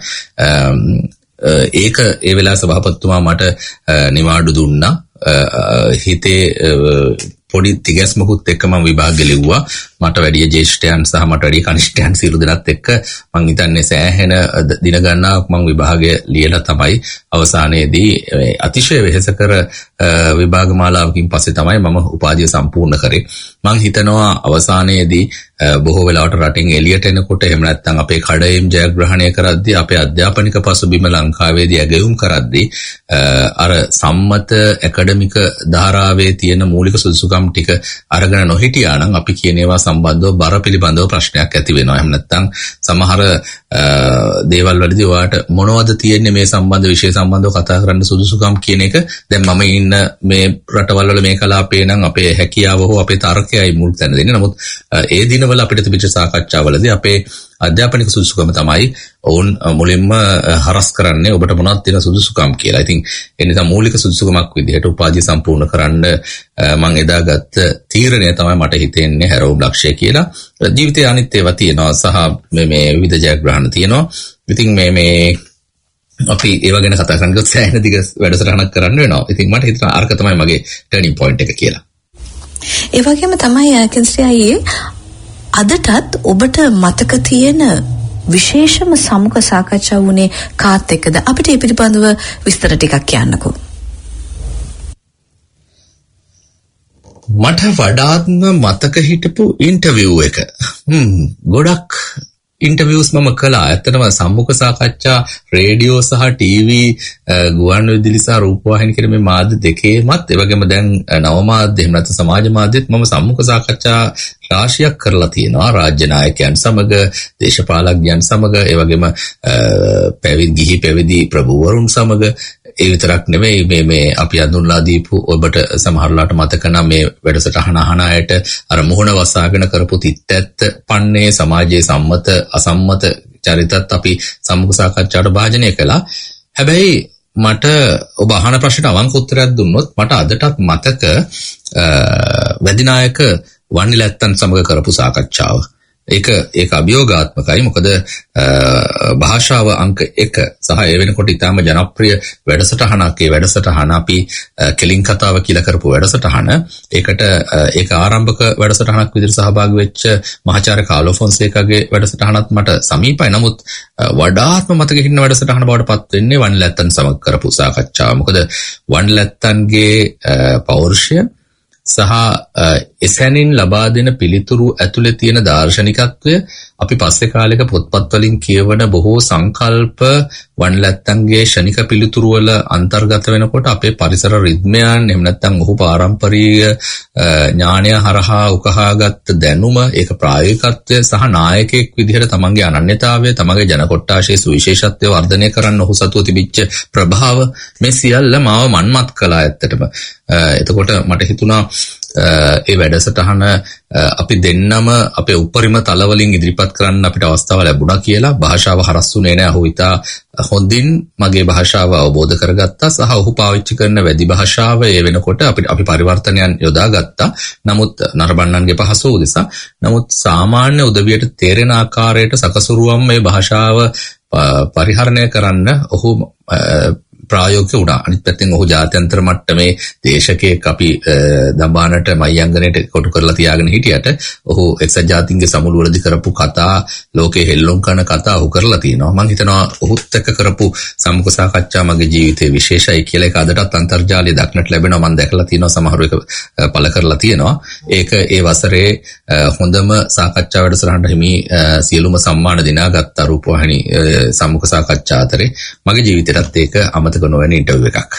ඒක ඒ වෙලාවේ සභාපතිතුමා මට නිවාඩු දුන්නා. හිතේ පොඩි තිගැස්මකුත් එක්ක මම විභාගෙ ලිව්වා. මට වැඩි ජ්‍යෙෂ්ඨයන් සහ මට වැඩි කනිෂ්ඨයන් සියලු දෙනාත් එක්ක මම හිතන්නේ සෑහෙන දින ගණනාවක් මම විභාගය ලියලා තමයි අවසානයේදී අතිශය වෙහෙසකර විභාග මාලාවකින් පස්සේ තමයි මම උපාධිය සම්පූර්ණ කරේ. මම හිතනවා අවසානයේදී බොහෝ වෙලාවට රටින් එළියට එනකොට එහෙම නැත්නම් අපේ කඩේම් ජයග්‍රහණය කරද්දී අපේ අධ්‍යාපනික පසුබිම ලංකාවේදී ඇගයුම් කරද්දී අර සම්මත ඇකඩමික ධාරාවේ තියෙන මූලික සුදුසුකම් ටික අරගෙන නොහිටියා නම් අපි කියන ඒවා සම්බන්ධව බර පිළිබඳව ප්‍රශ්නයක් ඇති වෙනවා. එහෙම නැත්නම් සමහර දේවල් වලදී ඔයාට මොනවද තියෙන්නේ මේ සම්බන්ධ විශේෂ සම්බන්ධව කතා කරන්න සුදුසුකම් කියන එක දැන් මම ඉන්න මේ රටවල් වල මේ කලාපේ නම් අපේ හැකියාව හෝ අපේ තර්කයයි මුල් තැන දෙන්නේ. නමුත් ඒ දිනවල අපිට තිබිච්ච සාකච්ඡාවලදී අපේ අධ්‍යාපනික සුදුසුකම තමයි ඔවුන් මුලින්ම හරස් කරන්නේ ඔබට මොනවද තියෙන සුදුසුකම් කියලා. ඉතින් ඒ නිසා මූලික සුදුසුකමක් විදිහට උපාධිය සම්පූර්ණ කරන්න මම එදා ගත්ත තීරණය තමයි මට හිතෙන්නේ හැරවුම් ලක්ෂය කියලා. ජීවිතයේ අනිත් ඒවා තියෙනවා සහ මේ මේ විවිධ ජයග්‍රහණ තියෙනවා. ඉතින් මේ මේ අපි ඒව ගැන කතා කරන්න ගියොත් සෑහෙන දිග වැඩසටහනක් කරන්න වෙනවා. ඉතින් මට හිතෙනවා අරක තමයි මගේ ටර්නින් පොයින්ට් එක කියලා. ඒ වගේම තමයි කින්ස්ලි අයියේ අදටත් ඔබට මතක තියෙන විශේෂම සමුඛ සාකච්ඡා වුණේ කාත් එක්කද? අපිට මේ පිළිබඳව විස්තර ටිකක් කියන්නකෝ. මට වඩාත්ම මතක හිටපු ඉන්ටර්විව් එක. හ්ම් ගොඩක් ඉන්ටර්විව්ස් මම කළා. ඇත්තටම සම්මුඛ සාකච්ඡා රේඩියෝ සහ ටීවී ගුවන් විදුලි සහ රූපවාහිනී කියන මේ මාධ්‍ය දෙකේමත් ඒ වගේම දැන් නව මාධ්‍ය එහෙම නැත්නම් සමාජ මාධ්‍යෙත් මම සම්මුඛ සාකච්ඡා රාශියක් කරලා තියෙනවා. රාජ්‍ය නායකයන් සමග, දේශපාලඥයන් සමග, ඒ වගේම පැවිදි ගිහි පැවිදි ප්‍රභූවරුන් සමග. ඒ විතරක් නෙමෙයි මේ මේ අපි අඳුන්ලා දීපු ඔබට සමහරලාට මතක නම් මේ වැඩසටහන අහන අයට අර මුහුණ වසාගෙන කරපු තිත්තැත්ත පන්නේ සමාජයේ සම්මත අසම්මත චරිතත් අපි සම්මුඛ සාකච්ඡාවට භාජනය කළා. හැබැයි මට ඔබ අහන ප්‍රශ්නට අවංක උත්තරයක් දුන්නොත් මට අදටත් මතක වැදිනායක වන්නිලැත්තන් සමග කරපු සාකච්ඡාව. ඒක ඒක අභියෝගාත්මකයි. මොකද භාෂාව අංක එක සහ ඒ වෙනකොට ඉතාම ජනප්‍රිය වැඩසටහනක්. ඒ වැඩසටහන අපි කෙලින් කතාව කියලා කරපු වැඩසටහන. ඒකට ඒක ආරම්භක වැඩසටහනක් විදිහට සහභාගී වෙච්ච මහාචාර්ය කාලෝ ෆොන්සේකාගේ වැඩසටහනත් මට සමීපයි. නමුත් වඩාත්ම මතක හිටින වැඩසටහන බවට පත් වෙන්නේ වන්නිලැත්තන් සමග කරපු සාකච්ඡාව. මොකද වන්නිලැත්තන්ගේ පෞරුෂය සහ එසැනින් ලබා දෙන පිළිතුරු ඇතුලේ තියෙන දාර්ශනිකත්වය අපි පස්සේ කාලෙක පොත්පත් වලින් කියවන බොහෝ සංකල්ප වන්ලැත්තන්ගේ ශනික පිළිතුරු වල අන්තර්ගත වෙනකොට අපේ පරිසර රිද්මයන් එහෙම නැත්නම් ඔහු පාරම්පරීය ඥානය හරහා උකහාගත් දැනුම ඒක ප්‍රායෝගිකත්වය සහ නායකයෙක් විදිහට තමන්ගේ අනන්‍යතාවය තමන්ගේ ජන කොට්ටාශයේ සුවිශේෂත්වය වර්ධනය කරන්න ඔහු සතුව තිබිච්ච ප්‍රභාව මේ සියල්ල මාව මන්මත් කළා ඇත්තටම. එතකොට මට හිතුණා ඒ වැඩසටහන අපි දෙන්නම අපේ උපරිම තලවලින් ඉදිරිපත් කරන්න අපිට අවස්ථාව ලැබුණා කියලා. භාෂාව හරස්සුනේ නැහැ. ඔහු ඉතා හොඳින් මගේ භාෂාව අවබෝධ කරගත්තා සහ ඔහු පාවිච්චි කරන වැඩි භාෂාව ඒ වෙනකොට අපි අපි පරිවර්තනයන් යොදාගත්තා. නමුත් නරඹන්නන්ගේ පහසු උදෙසා. නමුත් සාමාන්‍ය උදවියට තේරෙන ආකාරයට සකසුරුවම් මේ භාෂාව පරිහරණය කරන්න ඔහු ප්‍රායෝගික වුණා. අනිත් පැත්තෙන් ඔහු ජාත්‍යන්තර මට්ටමේ දේශකයෙක් අපි දඹානට මයංගනයට කොටු කරලා තියාගෙන හිටියට ඔහු එක්සත් ජාතීන්ගේ සමුළුවලදී කරපු කතා ලෝකේ හෙල්ලුම් කරන කතා ඔහු කරලා තියෙනවා. මම හිතනවා ඔහුත් එක්ක කරපු සම්මුඛ සාකච්ඡා මගේ ජීවිතේ විශේෂයි කියලා. ඒක අදටත් අන්තර්ජාලයේ දක්නට ලැබෙනවා. මම දැකලා තියෙනවා සමහර එක පළ කරලා තියෙනවා. ඒක ඒ වසරේ හොඳම සාකච්ඡා වැඩසටහනට හිමි සියලුම සම්මාන දිනාගත් රූපවාහිනී සම්මුඛ සාකච්ඡා අතරේ මගේ ජීවිතේටත් ඒක අමතක නොවන ඉන්ටර්විව් එකක්.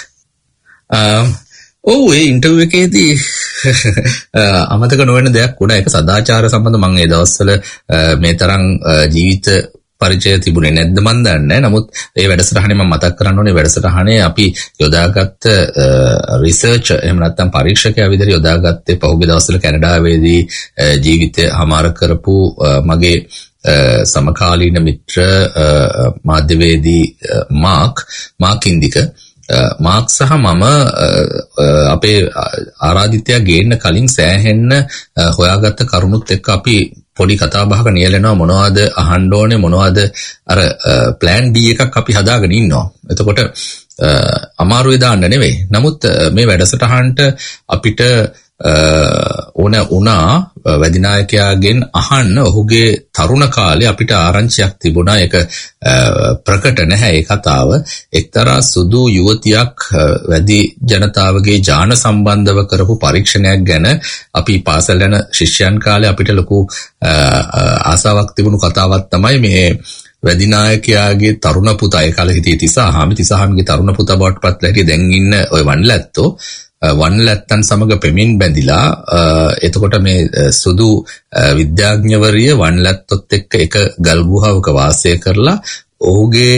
ඔව් ඒ ඉන්ටර්විව් එකේදී අමතක නොවන දෙයක් වුණා. ඒක සදාචාර සම්බන්ධ මම ඒ දවස්වල මේ තරම් ජීවිත පරිචය තිබුණේ නැද්ද මන් දන්නේ නැහැ. නමුත් ඒ වැඩසටහනේ මම මතක් කරන්න ඕනේ වැඩසටහනේ අපි යොදාගත්ත රිසර්ච් එහෙම නැත්නම් පරීක්ෂකයා විදිහට යොදාගත්තේ පහුගිය දවස්වල කැනඩාවේදී ජීවිතය හමාර කරපු මගේ සමකාලීන මිත්‍ර මාධ්‍යවේදී මාක් මාක් ඉන්දික මාක් සහ මම අපේ ආරාධිතයා ගේන්න කලින් සෑහෙන්න හොයාගත්ත කරුණුත් එක්ක අපි පොඩි කතා බහක නියැලෙනවා. මොනවද අහන්න ඕනේ, මොනවද අර ප්ලෑන් B එකක් අපි හදාගෙන ඉන්නවා. එතකොට අමාරුවේ දාන්න නෙවෙයි. නමුත් මේ වැඩසටහනට අපිට ඕන උනා වැදිනායකයාගෙන් අහන්න ඔහුගේ තරුණ කාලේ අපිට ආරංචියක් තිබුණා. ඒක ප්‍රකට නැහැ ඒ කතාව. එක්තරා සුදු යුවතියක් වැඩි ජනතාවගේ ජාන සම්බන්ධව කරපු පරීක්ෂණයක් ගැන අපි පාසල් යන ශිෂ්‍යයන් කාලේ අපිට ලොකු ආසාවක් තිබුණු කතාවක් තමයි මේ වැදිනායකයාගේ තරුණ පුතා. ඒ කාලේ හිටියේ තිසාහාමි. තිසාහාමිගේ තරුණ පුතා බවට පත් වෙලා දැන් ඉන්න ඔය වන්ලැත්තෝ වන්ලැත්තන් සමග පෙමින් බැඳිලා එතකොට මේ සුදු විද්‍යාඥවරිය වන්ලැත්තොත් එක්ක එක ගල් ගුහාවක වාසය කරලා ඔහුගේ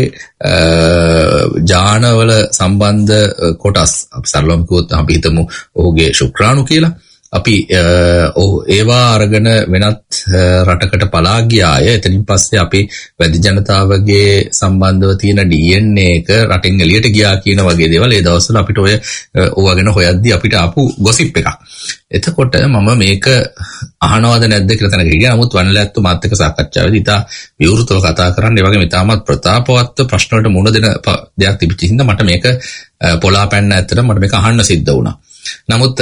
ජානවල සම්බන්ධ කොටස් අපි සරලවම කිව්වොත් අපි හිතමු ඔහුගේ ශුක්‍රාණු කියලා. අපි ඒවා අරගෙන වෙනත් රටකට පලා ගියාය. එතනින් පස්සේ අපි වැඩි ජනතාවගේ සම්බන්ධව තියෙන ඩී එන් ඒ එක රටින් එළියට ගියා කියන වගේ දේවල් ඒ දවස්වල අපිට ඔය ඕවා ගැන හොයද්දී අපිට ආපු ගොසිප් එකක්. එතකොට මම මේක අහනවද නැද්ද කියලා තැනක ගියා. නමුත් වනලැත්තු මාත් එක්ක සාකච්ඡාවේදී ඉතා විවෘතව කතා කරන්න ඒ වගේම ඉතාමත් ප්‍රතාපවත් ප්‍රශ්න වලට මුහුණ දෙන දෙයක් තිබිච්ච හින්දා මට මේක පොලා පැන්න ඇත්තට මට මේක අහන්න සිද්ධ වුණා. නමුත්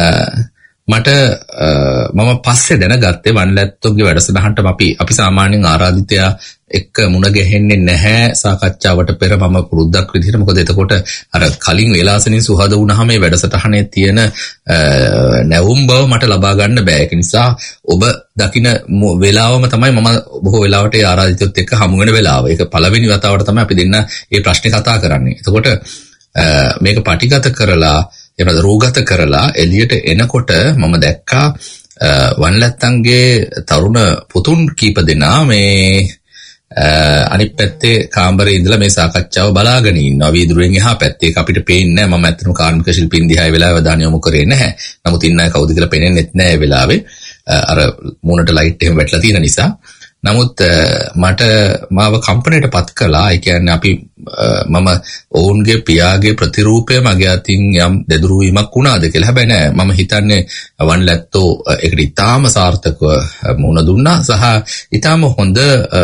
මට මම පස්සේ දැනගත්තේ වනලැත්තෝගේ වැඩසටහනට අපි අපි සාමාන්‍යයෙන් ආරාධිතයා එක්ක මුණ ගැහෙන්නේ නැහැ සාකච්ඡාවට පෙර මම පුරුද්දක් විදිහට. මොකද එතකොට අර කලින් වේලාසනින් සුහද වුණාම මේ වැඩසටහනේ තියෙන නැවුම් බව මට ලබා ගන්න බෑ. ඒක නිසා ඔබ දකින වෙලාවම තමයි මම බොහෝ වෙලාවට ඒ ආරාධිතයොත් එක්ක හමු වෙන වෙලාව. ඒක පළවෙනි වතාවට තමයි අපි දෙන්න මේ ප්‍රශ්නේ කතා කරන්නේ. එතකොට මේක පටිගත කරලා එහෙම රෝගත කරලා එළියට එනකොට මම දැක්කා වන්ලැත්තන්ගේ තරුණ පුතුන් කීප දෙනා මේ අනිත් පැත්තේ කාමරේ ඉඳලා මේ සාකච්ඡාව බලාගෙන ඉන්නවා. වීදුරුවෙන් එහා පැත්තේ. ඒක අපිට පේන්නේ නැහැ. මම ඇත්තටම කාර්මික ශිල්පීන් දිහා ඒ වෙලාවේ දාන යොමු කරේ නැහැ. නමුත් ඉන්න අය කවුද කියලා පේන්නේත් නැහැ ඒ වෙලාවේ. අර මූණට ලයිට් එහෙම වැටලා තියෙන නිසා. නමුත් මට මාව කම්පණයට පත් කළා. ඒ කියන්නේ අපි මම ඔවුන්ගේ පියාගේ ප්‍රතිරූපය මගේ අතින් යම් දෙදුරු වීමක් වුණාද කියලා. හැබැයි නෑ, මම හිතන්නේ වන්ලැත්තෝ ඒකට ඉතාම සාර්ථකව මුණ දුන්නා සහ ඉතාම හොඳ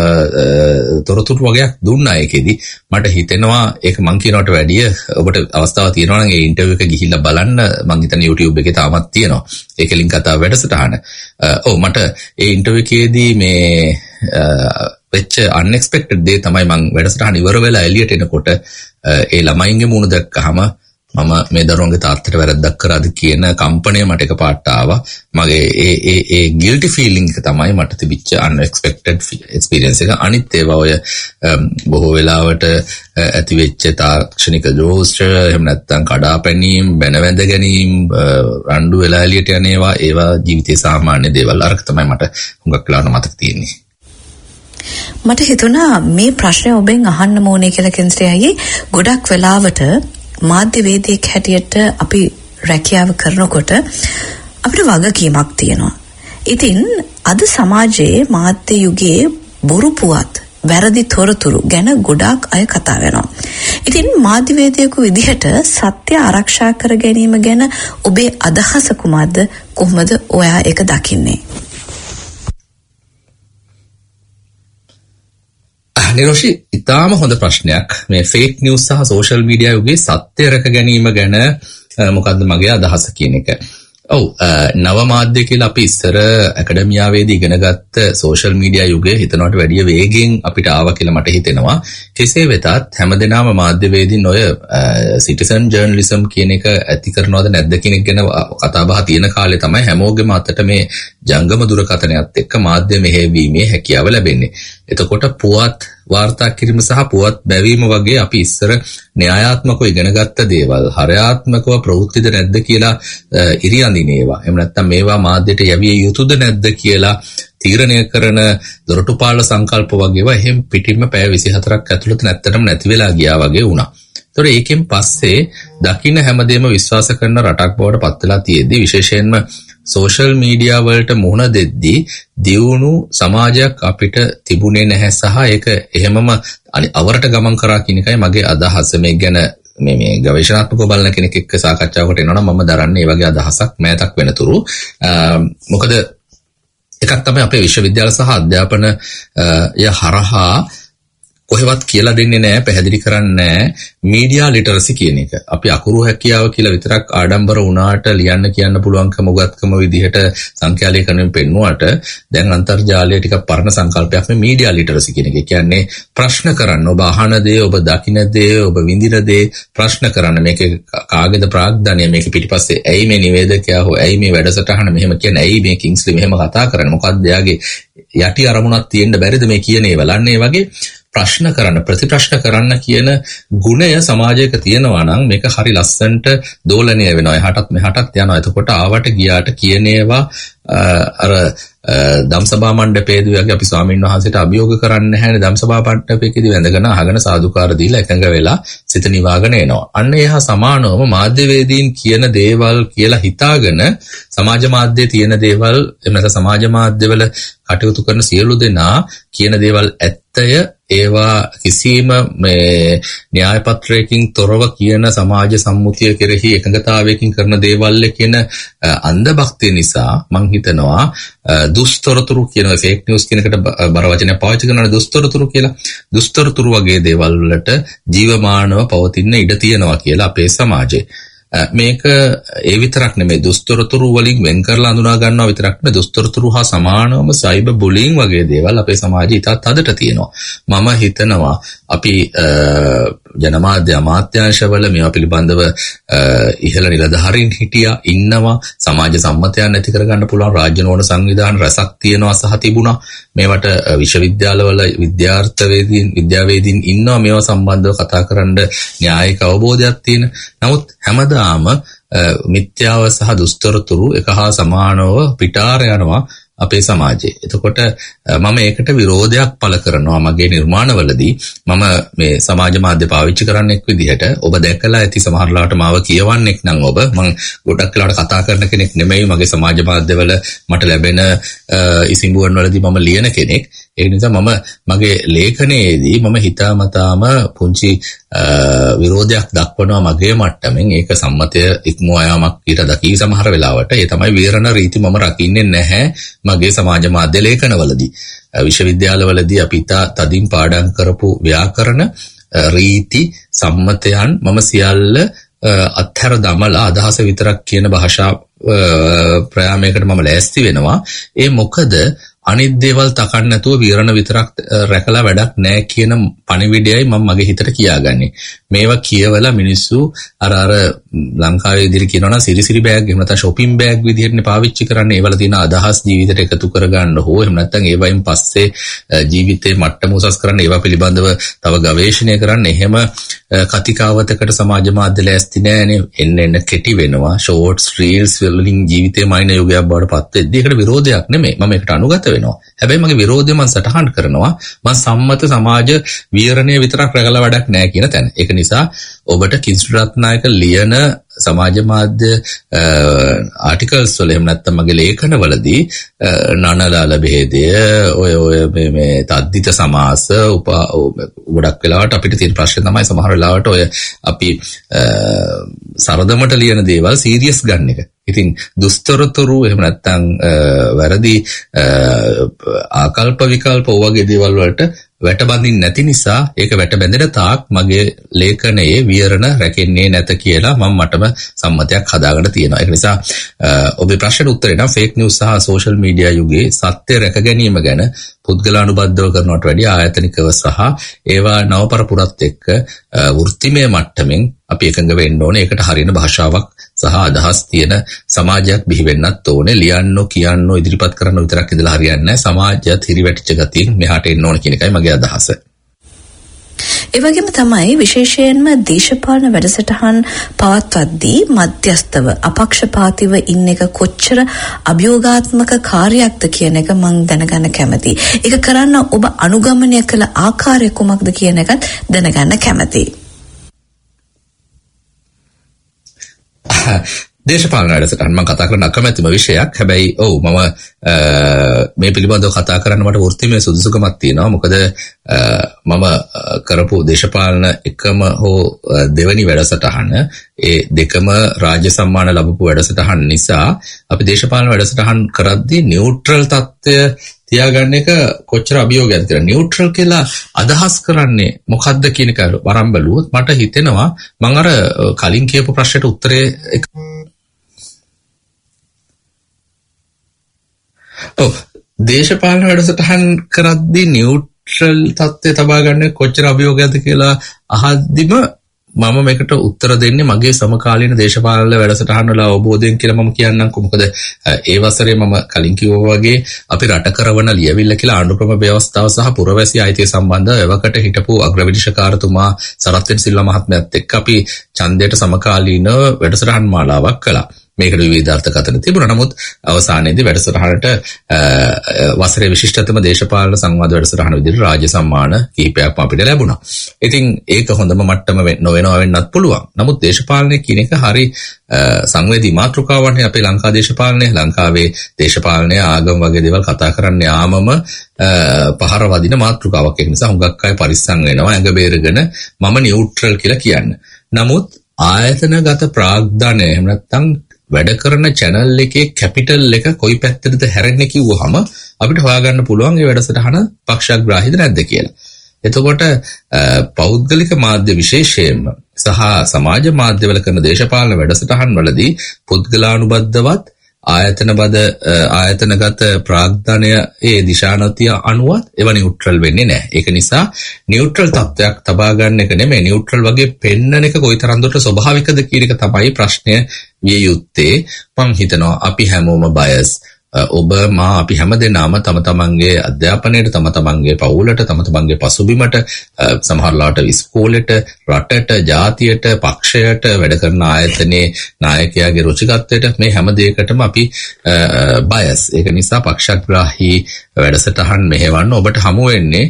තොරතුරු වගේක් දුන්නා. ඒකෙදි මට හිතෙනවා ඒක මං කියනකට වැඩිය ඔබට අවස්ථාවක් තියෙනවා නම් ඒ ඉන්ටර්විව් එක ගිහිල්ලා බලන්න. මං හිතන්නේ YouTube එකේ තාමත් තියෙනවා ඒක ලින්ක් අතාව වැඩසටහන. ඔව් මට ඒ ඉන්ටර්විව් එකේදී මේ වෙච්ච unexpected දේ තමයි මං වැඩසටහන ඉවර වෙලා එළියට එනකොට ඒ ළමයින්ගේ මුණ දැක්කහම මම මේ දරුවන්ගේ තාත්තට වැරද්දක් කරාද කියන කම්පණය මට එකපාරට ආවා. මගේ ඒ ඒ ඒ guilty feeling එක තමයි මට තිබිච්ච unexpected experience එක. අනිත් ඒවා ඔය බොහෝ වෙලාවට ඇති වෙච්ච තාක්ෂණික දෝෂ එහෙම නැත්නම් කඩාපැනීම්, බැනවැඳ ගැනීම්, රණ්ඩු වෙලා එළියට යන ඒවා ඒවා ජීවිතේ සාමාන්‍ය දේවල්. අරක තමයි මට හුඟක් වෙලාවට මතක තියෙන්නේ. මට හිතුණා මේ ප්‍රශ්නේ ඔබෙන් අහන්න ඕනේ කියලා කෙන්ස්ටේ අයියේ. ගොඩක් වෙලාවට මාධ්‍යවේදියෙක් හැටියට අපි රැකියාව කරනකොට අපිට වගකීමක් තියෙනවා. ඉතින් අද සමාජයේ මාධ්‍ය යුගයේ බොරු පුවත්, වැරදි තොරතුරු ගැන ගොඩාක් අය කතා වෙනවා. ඉතින් මාධ්‍යවේදියෙකු විදිහට සත්‍ය ආරක්ෂා කර ගැනීම ගැන ඔබේ අදහස කුමක්ද? කොහොමද ඔයා ඒක දකින්නේ? නිරෝෂි, ඉතාම හොඳ ප්‍රශ්නයක්. මේ ෆේක් නිවුස් සහ සෝෂල් මීඩියා යුගයේ සත්‍ය රැක ගැනීම ගැන මොකද්ද මගේ අදහස කියන එක. ඔව්, නව මාධ්‍ය කියලා අපි ඉස්සර ඇකඩමියාවේදී ඉගෙනගත්ත සෝෂල් මීඩියා යුගයේ හිතනවට වැඩිය වේගෙන් අපිට ආවා කියලා මට හිතෙනවා. කෙසේ වෙතත් හැමදෙනාම මාධ්‍යවේදීන් ඔය සිටිසන් ජර්නලිසම් කියන එක ඇති කරනවද නැද්ද කියන එක ගැන කතා බහ තියෙන කාලේ තමයි හැමෝගෙම අතට මේ ජංගම දුරකථනයත් එක්ක මාධ්‍ය මෙහෙයවීමේ හැකියාව ලැබෙන්නේ. එතකොට පුවත් වාර්තා කිරීම සහ පුවත් බැවීම වගේ අපි ඉස්සර න්‍යායාත්මකව ඉගෙනගත්ත දේවල් හරයාත්මකව ප්‍රවෘත්තිද නැද්ද කියලා ඉරි අඳින ඒවා. එහෙම නැත්නම් මේවා මාධ්‍යට යවිය යුතුද නැද්ද කියලා තීරණය කරන දොරටුපාල සංකල්ප වගේවා එහෙම පිටින්ම පැය විසිහතරක් ඇතුළත නැත්තටම නැති වෙලා ගියා වගේ වුණා. ඒතකොට ඒකෙන් පස්සේ දකින්න හැමදේම විශ්වාස කරන රටක් බවට පත් වෙලා තියෙද්දි විශේෂයෙන්ම සෝෂල් මීඩියා වලට මුහුණ දෙද්දී දියුණු සමාජයක් අපිට තිබුණේ නැහැ සහ ඒක එහෙමම අවරට ගමන් කරා කියන එකයි මගේ අදහස. මේ ගැන මේ මේ ගවේෂණාත්මකව බලන කෙනෙක් එක්ක සාකච්ඡාවකට එනවා නම් මම දරන්නේ මේ වගේ අදහසක් මෑතක් වෙනතුරු. මොකද එකක් තමයි අපේ විශ්වවිද්‍යාල සහ අධ්‍යාපන ය හරහා කොහෙවත් කියලා දෙන්නේ නැහැ, පැහැදිලි කරන්නේ නැහැ මීඩියා ලිටරසි කියන එක. අපි අකුරු හැකියාව කියලා විතරක් ආඩම්බර වුණාට ලියන්න කියන්න පුළුවන්කම උගත්කම විදිහට සංඛ්‍යාලේඛනයෙන් පෙන්නුවාට දැන් අන්තර්ජාලය ටිකක් පරණ සංකල්පයක් මේ මීඩියා ලිටරසි කියන එක. කියන්නේ ප්‍රශ්න කරන්න, ඔබ අහන දේ, ඔබ දකින දේ, ඔබ විඳින දේ ප්‍රශ්න කරන්න. මේකේ කාගේද ප්‍රාග්ධනය, මේකේ පිටිපස්සේ ඇයි මේ නිවේදකයා හෝ ඇයි මේ වැඩසටහන මෙහෙම කියන්නේ, ඇයි මේ කිංස්ලි මෙහෙම කතා කරන්නේ, මොකක්ද එයාගේ යටි අරමුණක් තියෙන්න බැරිද මේ කියන ඒවා. ලන්නේ වගේ ප්‍රශ්න කරන්න ප්‍රතිප්‍රශ්න කරන්න කියන ගුණය සමාජයක තියෙනවා නම් මේක හරි ලස්සනට දෝලණය වෙනවා. එහාටත් මෙහාටත් යනවා. එතකොට ආවට ගියාට කියන ඒවා අර දම්සභා මණ්ඩපයේදී වගේ අපි ස්වාමීන් වහන්සේට අභියෝග කරන්නේ නැහැ නේ. දම්සභා මණ්ඩපයේදී වැඳගෙන අහගෙන සාදුකාර දීලා එකඟ වෙලා සිත නිවාගෙන එනවා. අන්න එහා සමානවම මාධ්‍යවේදීන් කියන දේවල් කියලා හිතාගෙන සමාජ මාධ්‍යයේ තියෙන දේවල් එහෙම නැත්නම් සමාජ මාධ්‍යවල කටයුතු කරන සියලු දෙනා කියන දේවල් ඇත්තය ඒවා කිසිම මේ න්‍යාය පත්‍රයකින් තොරව කියන සමාජ සම්මුතිය කෙරෙහි එකඟතාවයකින් කරන දේවල් කියන අන්ධ භක්තිය නිසා මම හිතනවා දුස්තරතුරු කියන ෆේක් නිවුස් කියන එකට බර වචනයක් පාවිච්චි කරනවා දුස්තරතුරු කියලා. දුස්තරතුරු වගේ දේවල් වලට ජීවමානව පවතින ඉඩ තියෙනවා කියලා අපේ සමාජයේ. මේක ඒ විතරක් නෙමෙයි දුස්තරතුරු වලින් වෙන් කරලා අඳුනා ගන්නවා විතරක් නෙමෙයි දුස්තරතුරු හා සමානවම සයිබර් බුලින් වගේ දේවල් අපේ සමාජයේ ඉතාත් අදට තියෙනවා. මම හිතනවා අපි ජනමාධ්‍ය අමාත්‍යාංශවල මේවා පිළිබඳව ඉහළ නිලධාරීන් හිටියා ඉන්නවා. සමාජ සම්මතයන් නැති කරගන්න පුළුවන් රාජ්‍ය නෝන සංවිධාන රසක් තියෙනවා සහ තිබුණා. මේවට විශ්වවිද්‍යාලවල විද්‍යාර්ථවේදීන් විද්‍යාවේදීන් ඉන්නවා මේවා සම්බන්ධව කතා කරන්න න්‍යායික අවබෝධයක් තියෙන. නමුත් හැමදාම මිත්‍යාව සහ දුස්තරතුරු එක හා සමානව පිටාර යනවා අපේ සමාජයේ. එතකොට මම ඒකට විරෝධයක් පළ කරනවා මගේ නිර්මාණවලදී. මම මේ සමාජ මාධ්‍ය පාවිච්චි කරන්නෙක් විදිහට ඔබ දැකලා ඇති සමහරලාට මාව කියවන්නෙක් නම් ඔබ මම ගොඩක් වෙලාවට කතා කරන කෙනෙක් නෙමෙයි. මගේ සමාජ මාධ්‍යවල මට ලැබෙන ඉසිඹුවන් වලදී මම ලියන කෙනෙක්. ඒ නිසා මම මගේ ලේඛනයේදී මම හිතාමතාම පුංචි විරෝධයක් දක්වනවා මගේ මට්ටමින්. ඒක සම්මතය ඉක්මවා යාමක් ඊට දකී සමහර වෙලාවට. ඒ තමයි වේරණ රීති මම රකින්නේ නැහැ මගේ සමාජ මාධ්‍ය ලේඛනවලදී. විශ්වවිද්‍යාලවලදී අපි තදින් පාඩම් කරපු ව්‍යාකරණ රීති සම්මතයන් මම සියල්ල අත්හැර දමලා අදහස විතරක් කියන භාෂා ප්‍රයාමයකට මම ලෑස්ති වෙනවා. ඒ මොකද අනිත් දේවල් තකන්න නැතුව විරණ විතරක් රැකලා වැඩක් නැහැ කියන පණිවිඩයයි මම මගේ හිතට කියාගන්නේ. මේවා කියවලා මිනිස්සු අර අර ලංකාවේ ඉදිරි කියනවා නම් සිරිසිරි බෑග් එහෙම නැත්නම් shopping bag විදිහටනේ පාවිච්චි කරන්නේ. ඒවල තියෙන අදහස් ජීවිතයට එකතු කරගන්න හෝ එහෙම නැත්නම් ඒවයින් පස්සේ ජීවිතේ මට්ටම උසස් කරන්න ඒවා පිළිබඳව තව ගවේෂණය කරන්න එහෙම කතිකාවතකට සමාජ මාධ්‍ය ලෑස්ති නැහැනේ. එන්න එන්න කෙටි වෙනවා. shorts reels වලින් ජීවිතේ මයින යුගයක් බවට පත් වෙද්දී ඒකට විරෝධයක් නෙමෙයි. මම ඒකට අනුගත වෙනවා. හැබැයි මගේ විරෝධය මම සටහන් කරනවා මම සම්මත සමාජ විහරණය විතරක් රැකලා වැඩක් නැහැ කියන තැන. ඒක නිසා ඔබට කිංස්ලි රත්නායක ලියන සමාජ මාධ්‍ය ආටිකල්ස් වල එහෙම නැත්නම් මගේ ලේඛනවලදී නනලාල බෙහෙදය ඔය ඔය මේ මේ තද්දිත සමාස ගොඩක් වෙලාවට අපිට තියෙන ප්‍රශ්නේ තමයි සමහර වෙලාවට ඔය අපි සරදමට ලියන දේවල් සීරියස් ගන්න එක. ඉතින් දුස්තරතුරු එහෙම නැත්නම් වැරදි ආකල්ප විකල්ප වගේ දේවල් වලට වැට බඳින්න නැති නිසා ඒක වැට බැඳෙන තාක් මගේ ලේඛනයේ විවරණ රැකෙන්නේ නැත කියලා මම මටම සම්මතයක් හදාගෙන තියෙනවා. ඒක නිසා ඔබේ ප්‍රශ්නෙට උත්තරේ නම් ෆේක් නිවුස් සහ සෝෂල් මීඩියා යුගයේ සත්‍ය රැක ගැනීම ගැන පුද්ගලානුබද්ධව කරනවට වැඩිය ආයතනිකව සහ ඒවා නවපරපුරත් එක්ක වෘත්තිමය මට්ටමින් අපි එකඟ වෙන්න ඕනේ. ඒකට හරියන භාෂාවක් සහ අදහස් තියෙන සමාජයක් බිහි වෙන්නත් ඕනේ. ලියන්නෝ කියන්නෝ ඉදිරිපත් කරන්න විතරක් ඉඳලා හරියන්නේ නැහැ. සමාජයත් හිරිවැටිච්ච ගතියෙන් මෙහාට එන්න ඕන කියන එකයි මගේ අදහස. ඒ වගේම තමයි විශේෂයෙන්ම දේශපාලන වැඩසටහන් පවත්වද්දී මධ්‍යස්තව අපක්ෂපාතීව ඉන්න එක කොච්චර අභියෝගාත්මක කාර්යයක්ද කියන එක මම දැනගන්න කැමතියි. ඒක කරන්න ඔබ අනුගමනය කළ ආකාරය කුමක්ද කියන එකත් දැනගන්න කැමතියි. දේශපාලන වැඩසටහන් මම කතා කරන්න අකමැතිම විෂයක්. හැබැයි ඔව් මම මේ පිළිබඳව කතා කරන්න මට වෘත්තිමය සුදුසුකමක් තියෙනවා. මොකද මම කරපු දේශපාලන එකම හෝ දෙවැනි වැඩසටහන ඒ දෙකම රාජ්‍ය සම්මාන ලැබපු වැඩසටහන් නිසා අපි දේශපාලන වැඩසටහන් කරද්දී නියුට්‍රල් තත්ත්වය තියාගන්න එක කොච්චර අභියෝගයක්ද කියලා. නියුට්‍රල් කියලා අදහස් කරන්නේ මොකක්ද කියන එක වරම් බැලුවොත් මට හිතෙනවා මම අර කලින් කියපු ප්‍රශ්නෙට උත්තරේ ඔව් දේශපාලන වැඩසටහන් කරද්දී නියුට්‍රල් තත්ත්වය තබා ගන්න කොච්චර අභියෝගයක්ද කියලා අහද්දිම මම මේකට උත්තර දෙන්නේ මගේ සමකාලීන දේශපාලන වැඩසටහන් වල අවබෝධයෙන් කියලා මම කියන්නම්කෝ. මොකද ඒ වසරේ මම කලින් කිව්වා වගේ අපි රට කරවන ලියවිල්ල කියලා ආණ්ඩුක්‍රම ව්‍යවස්ථාව සහ පුරවැසි අයිතිය සම්බන්ධව එවකට හිටපු අග්‍රවිනිශ්චයකාරතුමා සරත් සිල්වා මහත්මයාත් එක්ක අපි ඡන්දයට සමකාලීනව වැඩසටහන් මාලාවක් කළා. මේකට විවිධ අර්ථකථන තිබුණා. නමුත් අවසානයේදී වැඩසටහනට වසරේ විශිෂ්ටතම දේශපාලන සංවාද වැඩසටහන විදිහට රාජ්‍ය සම්මාන කීපයක්ම අපිට ලැබුණා. ඉතින් ඒක හොඳම මට්ටම නොවෙනවා වෙන්නත් පුළුවන්. නමුත් දේශපාලනය කියන එක හරි සංවේදී මාතෘකාවක්නේ. අපේ ලංකා දේශපාලනය, ලංකාවේ දේශපාලනය ආගම වගේ දේවල් කතා කරන්න යාමම පහර වදින මාතෘකාවක්. ඒ නිසා හුඟක් අය පරිස්සම් වෙනවා ඇඟ බේරගෙන මම නියුට්‍රල් කියලා කියන්න. නමුත් ආයතනගත ප්‍රාග්ධනය එහෙම නැත්නම් වැඩ කරන channel එකේ capital එක කොයි පැත්තටද හැරෙන්නේ කිව්වහම අපිට හොයාගන්න පුළුවන් මේ වැඩසටහන පක්ෂග්‍රාහීද නැද්ද කියලා. එතකොට පෞද්ගලික මාධ්‍ය විශේෂයෙන්ම සහ සමාජ මාධ්‍යවල කරන දේශපාලන වැඩසටහන් වලදී පුද්ගලානුබද්ධවත් ආයතනබද ආයතනගත ප්‍රාග්ධනය ඒ දිශානතිය අනුවත් ඒවා නියුට්‍රල් වෙන්නේ නැහැ. ඒක නිසා නියුට්‍රල් තත්ත්වයක් තබා ගන්න එක නෙමෙයි, නියුට්‍රල් වගේ පෙන්නන එක කොයිතරම් දුරට ස්වභාවිකද කියන එක තමයි ප්‍රශ්නය විය යුත්තේ. මම හිතනවා අපි හැමෝම බයස්. ඔබ මා අපි හැමදෙනාම තම තමන්ගේ අධ්‍යාපනයට, තම තමන්ගේ පවුලට, තම තමන්ගේ පසුබිමට, සමහරලාට ඉස්කෝලේට, රටට, ජාතියට, පක්ෂයට, වැඩ කරන ආයතනයේ නායකයාගේ රුචිකත්වයට මේ හැම දෙයකටම අපි බයස්. ඒක නිසා පක්ෂග්‍රාහී වැඩසටහන් මෙහෙවන්න ඔබට හමු වෙන්නේ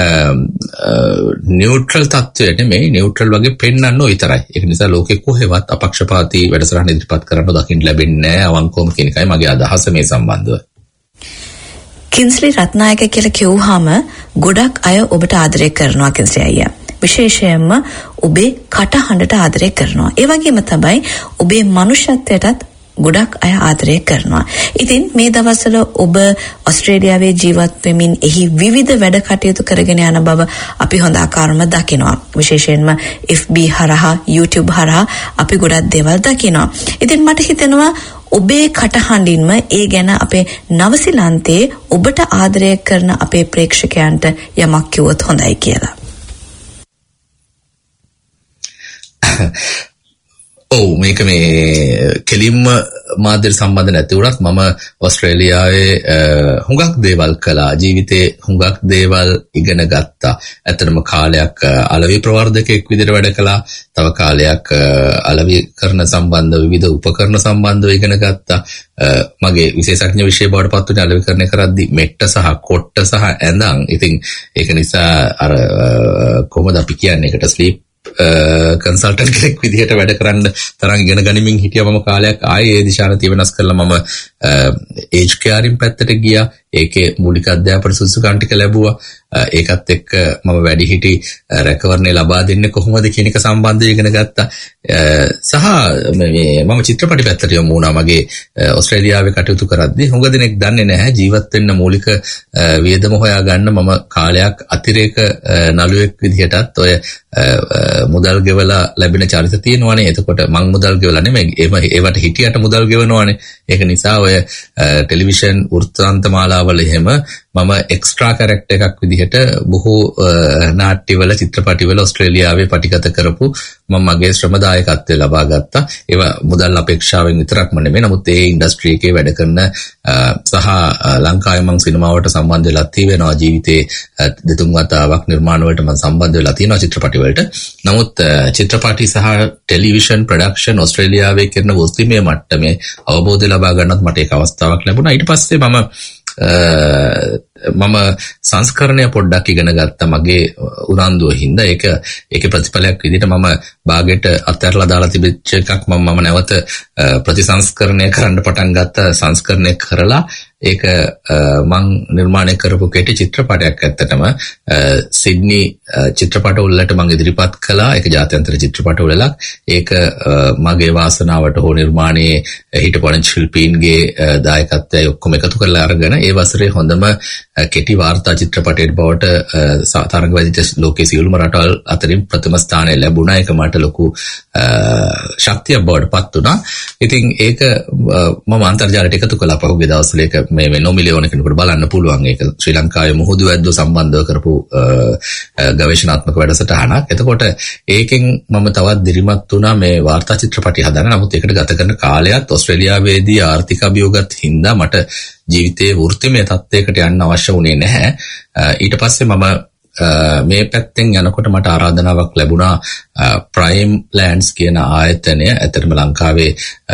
නියුට්‍රල් තත්ත්වය නෙමෙයි, නියුට්‍රල් වගේ පෙන්වන්න විතරයි. ඒක නිසා ලෝකෙ කොහෙවත් අපක්ෂපාතී වැඩසටහන් ඉදිරිපත් කරන්න දකින්න ලැබෙන්නේ නැහැ අවංකවම කියන එකයි මගේ අදහස මේ සම්බන්ධව. කින්ස්ලි රත්නායක කියලා කිව්වහම ගොඩක් අය ඔබට ආදරය කරනවා කින්ස්ලි අයියා. විශේෂයෙන්ම ඔබේ කටහඬට ආදරය කරනවා. ඒ වගේම තමයි ඔබේ මනුෂ්‍යත්වයටත් ගොඩක් අය ආදරය කරනවා. ඉතින් මේ දවස්වල ඔබ ඕස්ට්‍රේලියාවේ ජීවත් වෙමින් එහි විවිධ වැඩ කටයුතු කරගෙන යන බව අපි හොඳ ආකාරව දකිනවා. විශේෂයෙන්ම F B හරහා YouTube හරහා අපි ගොඩක් දේවල් දකිනවා. ඉතින් මට හිතෙනවා ඔබේ කටහඬින්ම ඒ ගැන අපේ නවසිලන්තයේ ඔබට ආදරය කරන අපේ ප්‍රේක්ෂකයන්ට යමක් කිව්වොත් හොඳයි කියලා. ඔව් මේක මේ කෙලින්ම මාධ්‍යට සම්බන්ධ නැති වුණත් මම ඕස්ට්‍රේලියාවේ හුඟක් දේවල් කළා. ජීවිතේ හුඟක් දේවල් ඉගෙන ගත්තා. ඇත්තටම කාලයක් අලෙවි ප්‍රවර්ධකයෙක් විදිහට වැඩ කළා. තව කාලයක් අලෙවි කරන සම්බන්ධ විවිධ උපකරණ සම්බන්ධව ඉගෙන ගත්තා. මගේ විශේෂඥ විෂය බවට පත් වුණේ අලෙවිකරණය කරද්දී මෙට්ට සහ කොට්ට සහ ඇඳන්. ඉතින් ඒක නිසා අර කොහොමද අපි කියන්නේ ඒකට ස්ලීප් කන්සල්ටන්ට් කෙනෙක් විදිහට වැඩ කරන්න තරම් ඉගෙන ගනිමින් හිටියා මම කාලයක්. ආයේ ඒ දිශානතිය වෙනස් කරලා මම ඒජ් කෙයාරින් පැත්තට ගියා. ඒකේ මූලික අධ්‍යාපන සුසුකම් ටික ලැබුවා. ඒකත් එක්ක මම වැඩිහිටි රැකවරණය ලබා දෙන්නේ කොහොමද කියන එක සම්බන්ධව ඉගෙන ගත්තා. සහ මේ මම චිත්‍රපටි පැත්තට යමු වුණා මගේ ඕස්ට්‍රේලියාවේ කටයුතු කරද්දී. හුඟ දෙනෙක් දන්නේ නැහැ ජීවත් වෙන්න මූලික වියදම හොයාගන්න මම කාලයක් අතිරේක නළුවෙක් විදිහටත් ඔය මුදල් ගෙවලා ලැබෙන චරිත තියෙනවානේ. එතකොට මං මුදල් ගෙවලා නෙමෙයි, ඒවට හිටියට මුදල් ගෙවනවානේ. ඒක නිසා ඔය ටෙලිවිෂන් වෘත්තාන්ත මාලාවල එහෙම මම එක්ස්ට්‍රා කැරක්ටර් එකක් විදිහට බොහෝ නාට්‍යවල, චිත්‍රපටිවල ඕස්ට්‍රේලියාවේ පටිගත කරපු මම මගේ ශ්‍රමදායකත්වය ලබා ගත්තා. ඒවා මුදල් අපේක්ෂාවෙන් විතරක්ම නෙමෙයි, නමුත් ඒ ඉන්ඩස්ට්‍රි එකේ වැඩ කරන සහ ලංකාවේ මම සිනමාවට සම්බන්ධ වෙලා තියෙනවා. ජීවිතේ දෙතුන් වතාවක් නිර්මාණ වලට මම සම්බන්ධ වෙලා තියෙනවා, චිත්‍රපටි වලට. නමුත් චිත්‍රපටි සහ ටෙලිවිෂන් ප්‍රොඩක්ෂන් ඕස්ට්‍රේලියාවේ කරන වෘත්තිමය මට්ටමේ අවබෝධය ලබා ගන්නත් මට ඒක අවස්ථාවක් ලැබුණා. ඊට පස්සේ මම මම සංස්කරණය පොඩ්ඩක් ඉගෙන ගත්තා මගේ උනන්දුව හින්දා. ඒක ඒකේ ප්‍රතිඵලයක් විදිහට මම බාගෙට අත්හැරලා දාලා තිබිච්ච එකක් මම මම නැවත ප්‍රතිසංස්කරණය කරන්න පටන් ගත්තා. සංස්කරණය කරලා ඒක මං නිර්මාණය කරපු කෙටි චිත්‍රපටයක්. ඇත්තටම සිඩ්නි චිත්‍රපට උළෙලට මම ඉදිරිපත් කළා. ඒක ජාත්‍යන්තර චිත්‍රපට උළෙලක්. ඒක මගේ වාසනාවට හෝ නිර්මාණයේ හිටපු අනෙක් ශිල්පීන්ගේ දායකත්වය ඔක්කොම එකතු කරලා අරගෙන ඒ වසරේ හොඳම කෙටි වාර්තා චිත්‍රපටයේ බවට තරඟ වැදිච්ච ලෝකයේ සියලුම රටවල් අතරින් ප්‍රථම ස්ථානය ලැබුණා. ඒක මට ලොකු ශක්තියක් බවට පත් වුණා. ඉතින් ඒක මම අන්තර්ජාලයට එකතු කළා පහුගිය දවස්වල. ඒක මේ මේ නොමිලියන කෙනෙකුට බලන්න පුළුවන්. ඒක ශ්‍රී ලංකාවේ මුහුදු වැද්දෝ සම්බන්ධව කරපු ගවේෂණාත්මක වැඩසටහනක්. එතකොට ඒකෙන් මම තවත් දිරිමත් වුණා මේ වාර්තා චිත්‍රපටි හදන්න. නමුත් ඒකට ගත කරන කාලයත් ඕස්ට්‍රේලියාවේදී ආර්ථික අභියෝගත් හින්දා මට ජීවිතයේ වෘත්තිමය තත්ත්වයකට යන්න අවශ්‍ය වුණේ නැහැ. ඊට පස්සේ මම මේ පැත්තෙන් යනකොට මට ආරාධනාවක් ලැබුණා ප්‍රයිම් ලෑන්ඩ්ස් කියන ආයතනය. ඇත්තටම ලංකාවේ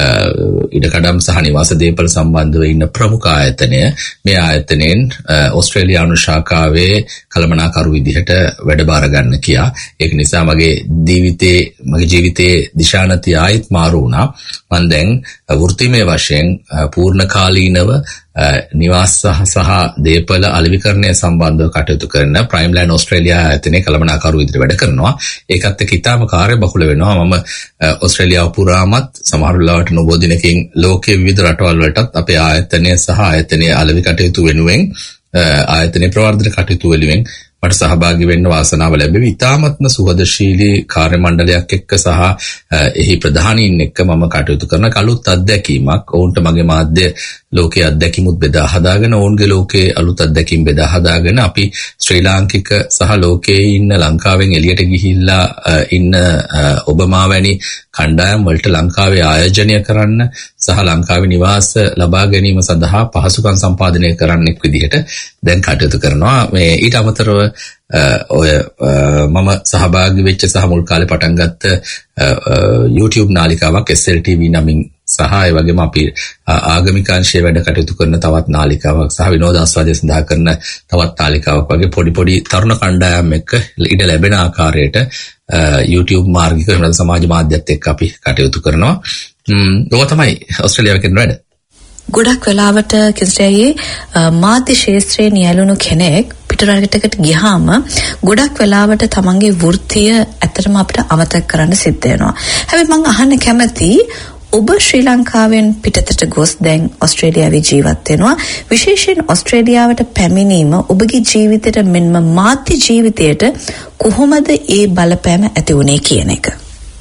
ඉඩකඩම් සහ නිවාස දේපල සම්බන්ධව ඉන්න ප්‍රමුඛ ආයතනය. මේ ආයතනයෙන් ඕස්ට්‍රේලියානු ශාඛාවේ කළමනාකරු විදිහට වැඩ බාර ගන්න කියා. ඒක නිසා මගේ ජීවිතේ මගේ ජීවිතයේ දිශානතිය ආයිත් මාරු වුණා. මම දැන් වෘත්තිමය වශයෙන් පූර්ණ කාලීනව නිවාස සහ දේපල අලෙවිකරණය සම්බන්ධව කටයුතු කරන ප්‍රයිම් ලෑන්ඩ් ඕස්ට්‍රේලියා ආයතනයේ කළමනාකරු විදිහට වැඩ කරනවා. ඒකත් එක්ක ඉතාම කාර්යබහුල වෙනවා. මම ඕස්ට්‍රේලියාව පුරාමත් සමහර වෙලාවට නොබෝ දිනකින් ලෝකයේ විවිධ රටවල් වලටත් අපේ ආයතනය සහ ආයතනයේ අලෙවි කටයුතු වෙනුවෙන් ආයතනයේ ප්‍රවර්ධන කටයුතු වලින් මට සහභාගී වෙන්න වාසනාව ලැබෙවි. ඉතාමත්ම සුහදශීලී කාර්ය මණ්ඩලයක් එක්ක සහ එහි ප්‍රධානීන් එක්ක මම කටයුතු කරන කලුත් අත්දැකීමක්. ඔවුන්ට මගේ මාධ්‍ය ලෝකයේ අත්දැකීමුත් බෙදා හදාගෙන ඔවුන්ගේ ලෝකයේ අලුත් අත්දැකීම් බෙදා හදාගෙන අපි ශ්‍රී ලාංකික සහ ලෝකයේ ඉන්න ලංකාවෙන් එළියට ගිහිල්ලා ඉන්න ඔබ මා වැනි කණ්ඩායම් වලට ලංකාවේ ආයෝජනය කරන්න සහ ලංකාවේ නිවාස ලබා ගැනීම සඳහා පහසුකම් සම්පාදනය කරන්නෙක් විදිහට දැන් කටයුතු කරනවා. මේ ඊට අමතරව ඔය මම සහභාගී වෙච්ච සහ මුල් කාලේ පටන් ගත්ත YouTube නාලිකාවක් S L T V නමින් සහ ඒ වගේම අපි ආගමික අංශයේ වැඩ කටයුතු කරන තවත් නාලිකාවක් සහ විනෝදාස්වාදය සඳහා කරන තවත් නාලිකාවක් වගේ පොඩි පොඩි තරුණ කණ්ඩායම් එක්ක ඉඩ ලැබෙන ආකාරයට YouTube මාර්ගික වෙන සමාජ මාධ්‍යත් එක්ක අපි කටයුතු කරනවා. ඒක තමයි ඕස්ට්‍රේලියාවේ කරන වැඩ. ගොඩක් වෙලාවට කිසියයේ මාධ්‍ය ශාස්ත්‍රයේ නියැලුණු කෙනෙක් පිටරටකට ගියාම ගොඩක් වෙලාවට තමන්ගේ වෘත්තිය ඇත්තටම අපිට අමතක කරන්න සිද්ධ වෙනවා. හැබැයි මම අහන්න කැමති ඔබ ශ්‍රී ලංකාවෙන් පිටතට ගොස් දැන් ඕස්ට්‍රේලියාවේ ජීවත් වෙනවා. විශේෂයෙන් ඕස්ට්‍රේලියාවට පැමිණීම ඔබගේ ජීවිතයට මෙන්ම මාධ්‍ය ජීවිතයට කොහොමද ඒ බලපෑම ඇති වුනේ කියන එක.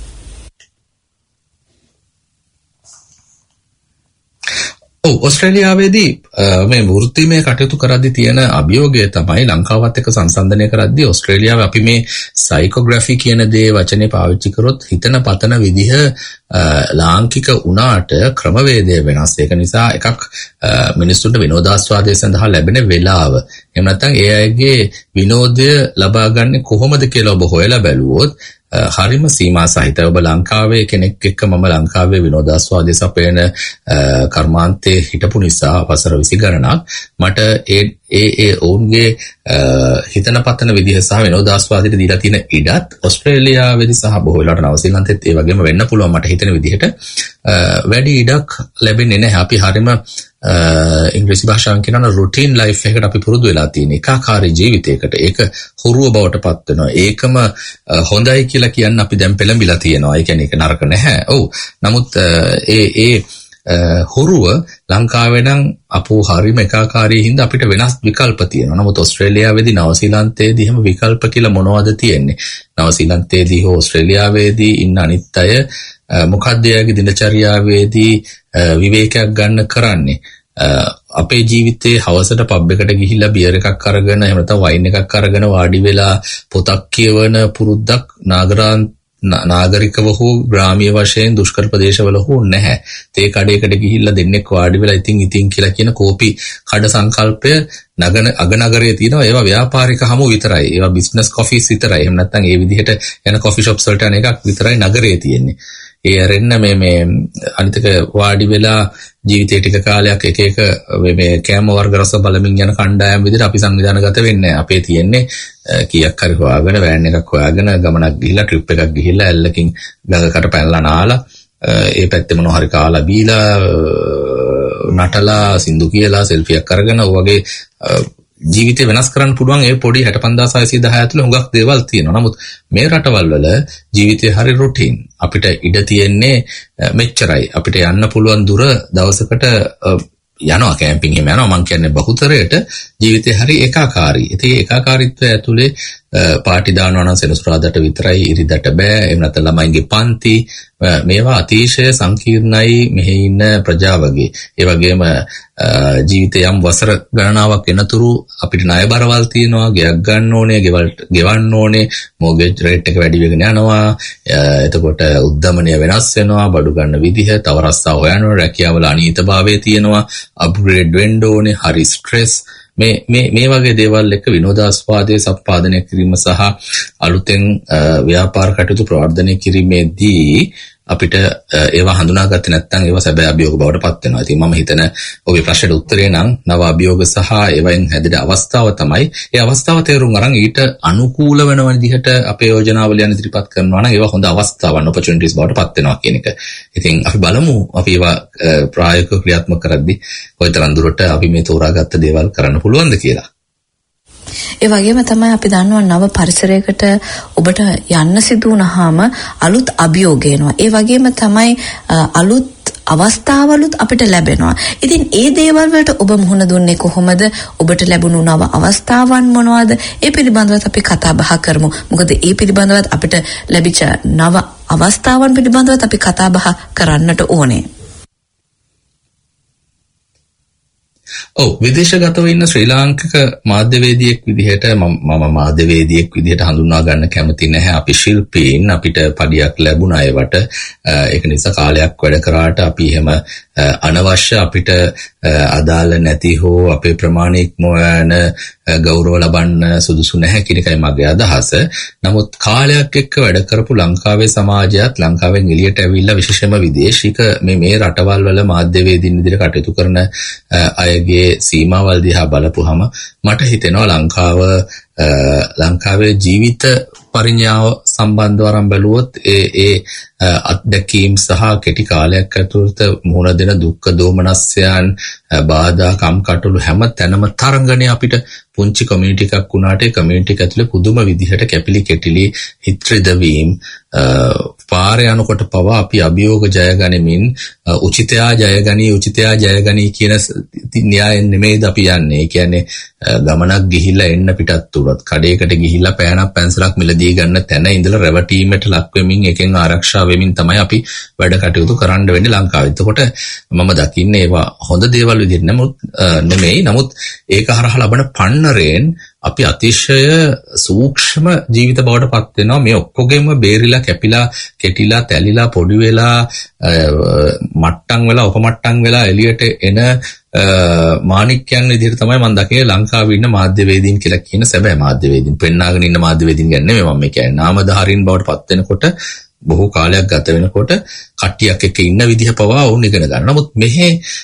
ඔව් ඕස්ට්‍රේලියාවේදී මේ වෘත්තිමය කටයුතු කරද්දී තියෙන අභියෝගය තමයි ලංකාවත් එක්ක සංසන්දනය කරද්දී ඕස්ට්‍රේලියාවේ අපි මේ සයිකෝග්‍රැෆි කියන දේ වචනේ පාවිච්චි කරොත් හිතන පතන විදිහ ලාංකික වුණාට ක්‍රමවේදය වෙනස්. ඒක නිසා එකක් මිනිස්සුන්ට විනෝදාස්වාදය සඳහා ලැබෙන වෙලාව. එහෙම නැත්නම් ඒ අයගේ විනෝදය ලබා ගන්න කොහොමද කියලා ඔබ හොයලා බැලුවොත් හරිම සීමා සහිතයි. ඔබ ලංකාවේ කෙනෙක් එක්ක මම ලංකාවේ විනෝදාස්වාදයේ සපයන කර්මාන්තයේ හිටපු නිසා වසර විසි ගණනක් මට ඒ ඒ ඒ ඔවුන්ගේ හිතන පතන විදිහ සහ විනෝදාස්වාදයට දීලා තියෙන ඉඩත් ඕස්ට්‍රේලියාවේදී සහ බොහෝ වෙලාවට නවසීලන්තෙත් ඒ වගේම වෙන්න පුළුවන් මට හිතෙන විදිහට වැඩි ඉඩක් ලැබෙන්නේ නැහැ. අපි හරිම ඉංග්‍රීසි භාෂාවෙන් කියනවා රුටීන් ලයිෆ් එකකට අපි පුරුදු වෙලා තියෙන ඒකාකාරී ජීවිතයකට. ඒක හුරුව බවට පත් වෙනවා. ඒකම හොඳයි කියලා කියන්න අපි දැන් පෙළඹිලා තියෙනවා. ඒ කියන්නේ ඒක නරක නැහැ. ඔව්. නමුත් ඒ ඒ හුරුව ලංකාවේ නම් අපෝ හරිම ඒකාකාරී හින්දා අපිට වෙනස් විකල්ප තියෙනවා. නමුත් ඕස්ට්‍රේලියාවේදී නවසීලන්තයේදී එහෙම විකල්ප කියලා මොනවද තියෙන්නේ? නවසීලන්තයේදී හෝ ඕස්ට්‍රේලියාවේදී ඉන්න අනිත් අය මොකක්ද එයාගේ දිනචරියාවේදී විවේකයක් ගන්න කරන්නේ? අපේ ජීවිතයේ හවසට පබ් එකට ගිහිල්ලා බියර් එකක් අරගෙන එහෙම නැත්නම් වයින් එකක් අරගෙන වාඩි වෙලා පොතක් කියවන පුරුද්දක් නාගරාන් නාගරිකව හෝ ග්‍රාමීය වශයෙන් දුෂ්කර ප්‍රදේශවල හෝ නැහැ. තේ කඩේකට ගිහිල්ලා දෙන්නෙක් වාඩි වෙලා ඉතින් ඉතින් කියලා කියන කෝපි කඩ සංකල්පය නගන අගනගරයේ තියෙනවා. ඒවා ව්‍යාපාරික හමු විතරයි. ඒවා බිස්නස් කොෆීස් විතරයි. එහෙම නැත්නම් ඒ විදිහට යන කොෆි ෂොප්ස් වලට යන එකක් විතරයි නගරයේ තියෙන්නේ. ඒ අරෙන්න මේ මේ අනිතක වාඩි වෙලා ජීවිතේ ටික කාලයක් එක එක මේ කෑම වර්ග රස බලමින් යන කණ්ඩායම් විදිහට අපි සංවිධානගත වෙන්නේ. අපේ තියෙන්නේ කීයක් හරි හොයාගෙන වෑන් එකක් හොයාගෙන ගමනක් ගිහිල්ලා ට්‍රිප් එකක් ගිහිල්ලා ඇල්ලකින් ගඟකට පැනලා නාලා ඒ පැත්තේ මොනවා හරි කාලා බීලා නටලා සින්දු කියලා සෙල්ෆියක් අරගෙන ඔය වගේ ජීවිතේ වෙනස් කරන්න පුළුවන් ඒ පොඩි හැට පන්දාස් හයසිය දහ ඇතුළේ හුඟක් දේවල් තියෙනවා. නමුත් මේ රටවල් වල ජීවිතේ හරි රුටීන්. අපිට ඉඩ තියෙන්නේ මෙච්චරයි. අපිට යන්න පුළුවන් දුර දවසකට යනවා කැම්පින් එහෙම යනවා. මං කියන්නේ බහුතරයට ජීවිතේ හරි ඒකාකාරී. ඉතින් ඒ ඒකාකාරීත්වය ඇතුලේ පාටි දානවා නම් සෙනසුරාදාට විතරයි ඉරිදට බෑ. එහෙම නැත්නම් ළමයින්ගේ පන්ති මේවා අතිශය සංකීර්ණයි මෙහි ඉන්න ප්‍රජාවගේ. ඒ වගේම ජීවිතේ යම් වසර ගණනාවක් වෙනතුරු අපිට ණය බරවල් තියෙනවා, ගෙයක් ගන්න ඕනේ, ගෙවල් ගෙවන්න ඕනේ, මොගේජ් රේට් එක වැඩි වෙගෙන යනවා. එතකොට උද්දමනය වෙනස් වෙනවා, බඩු ගන්න විදිහ, තව රස්සා හොයනවා, රැකියාවල අනීතභාවය තියෙනවා, අප්ග්‍රේඩ් වෙන්න ඕනේ, හරි ස්ට්‍රෙස්. මේ මේ මේ වගේ දේවල් එක්ක විනෝදාස්වාදයේ සම්පාදනය කිරීම සහ අලුතෙන් ව්‍යාපාර කටයුතු ප්‍රවර්ධනය කිරීමේදී අපිට ඒවා හඳුනාගත්තේ නැත්නම් ඒවා සැබෑ අභියෝග බවට පත් වෙනවා. ඉතින් මම හිතන ඔබේ ප්‍රශ්නෙට උත්තරේ නම් නව අභියෝග සහ ඒවෙන් හැදෙන අවස්ථාව තමයි. ඒ අවස්ථාව තේරුම් අරන් ඊට අනුකූල වෙන විදිහට අපේ යෝජනාවල යන ඉදිරිපත් කරනවා නම් ඒවා හොඳ අවස්ථාවන් opportunities බවට පත් වෙනවා කියන එක. ඉතින් අපි බලමු අපි ඒවා ප්‍රායෝගිකව ක්‍රියාත්මක කරද්දී කොයිතරම් දුරට අපි මේ තෝරාගත්ත දේවල් කරන්න පුළුවන්ද කියලා. ඒ වගේම තමයි අපි දන්නවා නව පරිසරයකට ඔබට යන්න සිදු වුණාම අලුත් අභියෝග එනවා. ඒ වගේම තමයි අලුත් අවස්ථාවලුත් අපිට ලැබෙනවා. ඉතින් ඒ දේවල් වලට ඔබ මුහුණ දුන්නේ කොහොමද? ඔබට ලැබුණු නව අවස්ථාවන් මොනවාද? ඒ පිළිබඳව අපි කතා බහ කරමු. මොකද ඒ පිළිබඳව අපිට ලැබිච්ච නව අවස්ථාවන් පිළිබඳව අපි කතා බහ කරන්නට ඕනේ. ඔව් විදේශගතව ඉන්න ශ්‍රී ලාංකික මාධ්‍යවේදියෙක් විදිහට මම මාධ්‍යවේදියෙක් විදිහට හඳුන්වා ගන්න කැමති නැහැ. අපි ශිල්පීන් අපිට පඩියක් ලැබුණා ඒවට. ඒක නිසා කාලයක් වැඩ කරාට අපි එහෙම අනවශ්‍ය අපිට අදාළ නැති හෝ අපේ ප්‍රමාණය ඉක්මවන ගෞරව ලබන්න සුදුසු නැහැ කියන එකයි මගේ අදහස. නමුත් කාලයක් එක්ක වැඩ කරපු ලංකාවේ සමාජයත් ලංකාවෙන් එළියට ඇවිල්ලා විශේෂයෙන්ම විදේශික මේ මේ රටවල් වල මාධ්‍යවේදීන් විදිහට කටයුතු කරන අයගේ සීමාවල් දිහා බලපුවහම මට හිතෙනවා ලංකාව ලංකාවේ ජීවිත පරිඥාව සම්බන්ධව අරන් බැලුවොත් ඒ ඒ අත්දැකීම් සහ කෙටි කාලයක් ඇතුළත මුහුණ දෙන දුක්ඛ දෝමනස්යන් බාධා කම්කටොළු හැම තැනම තරංගනේ අපිට පුංචි කමියුනිටි එකක් වුණාට ඒ කමියුනිටි එක ඇතුලේ පුදුම විදිහට කැපිලි කෙටිලි හිත රිදවීම් පාරේ යනකොට පවා අපි අභියෝග ජයගනිමින් උචිතයා ජයගනී උචිතයා ජයගනී කියන න්‍යායෙන් නෙමෙයිද අපි යන්නේ. ඒ කියන්නේ ගමනක් ගිහිල්ලා එන්න පිටත් උනොත් කඩේකට ගිහිල්ලා පෑනක් පැන්සලක් මිලදී ගන්න තැන ඉඳලා රැවටීමට ලක් වෙමින් එකෙන් ආරක්ෂා වෙමින් තමයි අපි වැඩ කටයුතු කරන්න වෙන්නේ ලංකාවේ. එතකොට මම දකින්නේ ඒවා හොඳ දේවල් විදිහට නෙමෙයි. නමුත් ඒක හරහා ලබන පන්නරයෙන් අපි අතිශය සූක්ෂම ජීවිත බවට පත් වෙනවා. මේ ඔක්කොගෙම බේරිලා කැපිලා කෙටිලා තැලිලා පොඩි වෙලා මට්ටම් වෙලා උපමට්ටම් වෙලා එළියට එන මාණික්යන් විදිහට තමයි මම දකින්නේ ලංකාවේ ඉන්න මාධ්‍යවේදීන් කියලා කියන සැබෑ මාධ්‍යවේදීන්. පෙන්නාගෙන ඉන්න මාධ්‍යවේදීන් ගැන නෙමෙයි මම කියන්නේ. නාමධාරීන් බවට පත් වෙනකොට බොහෝ කාලයක් ගත වෙනකොට කට්ටියක් එක්ක ඉන්න විදිහ පවා වුන් ඉගෙන ගන්න. නමුත් මෙහි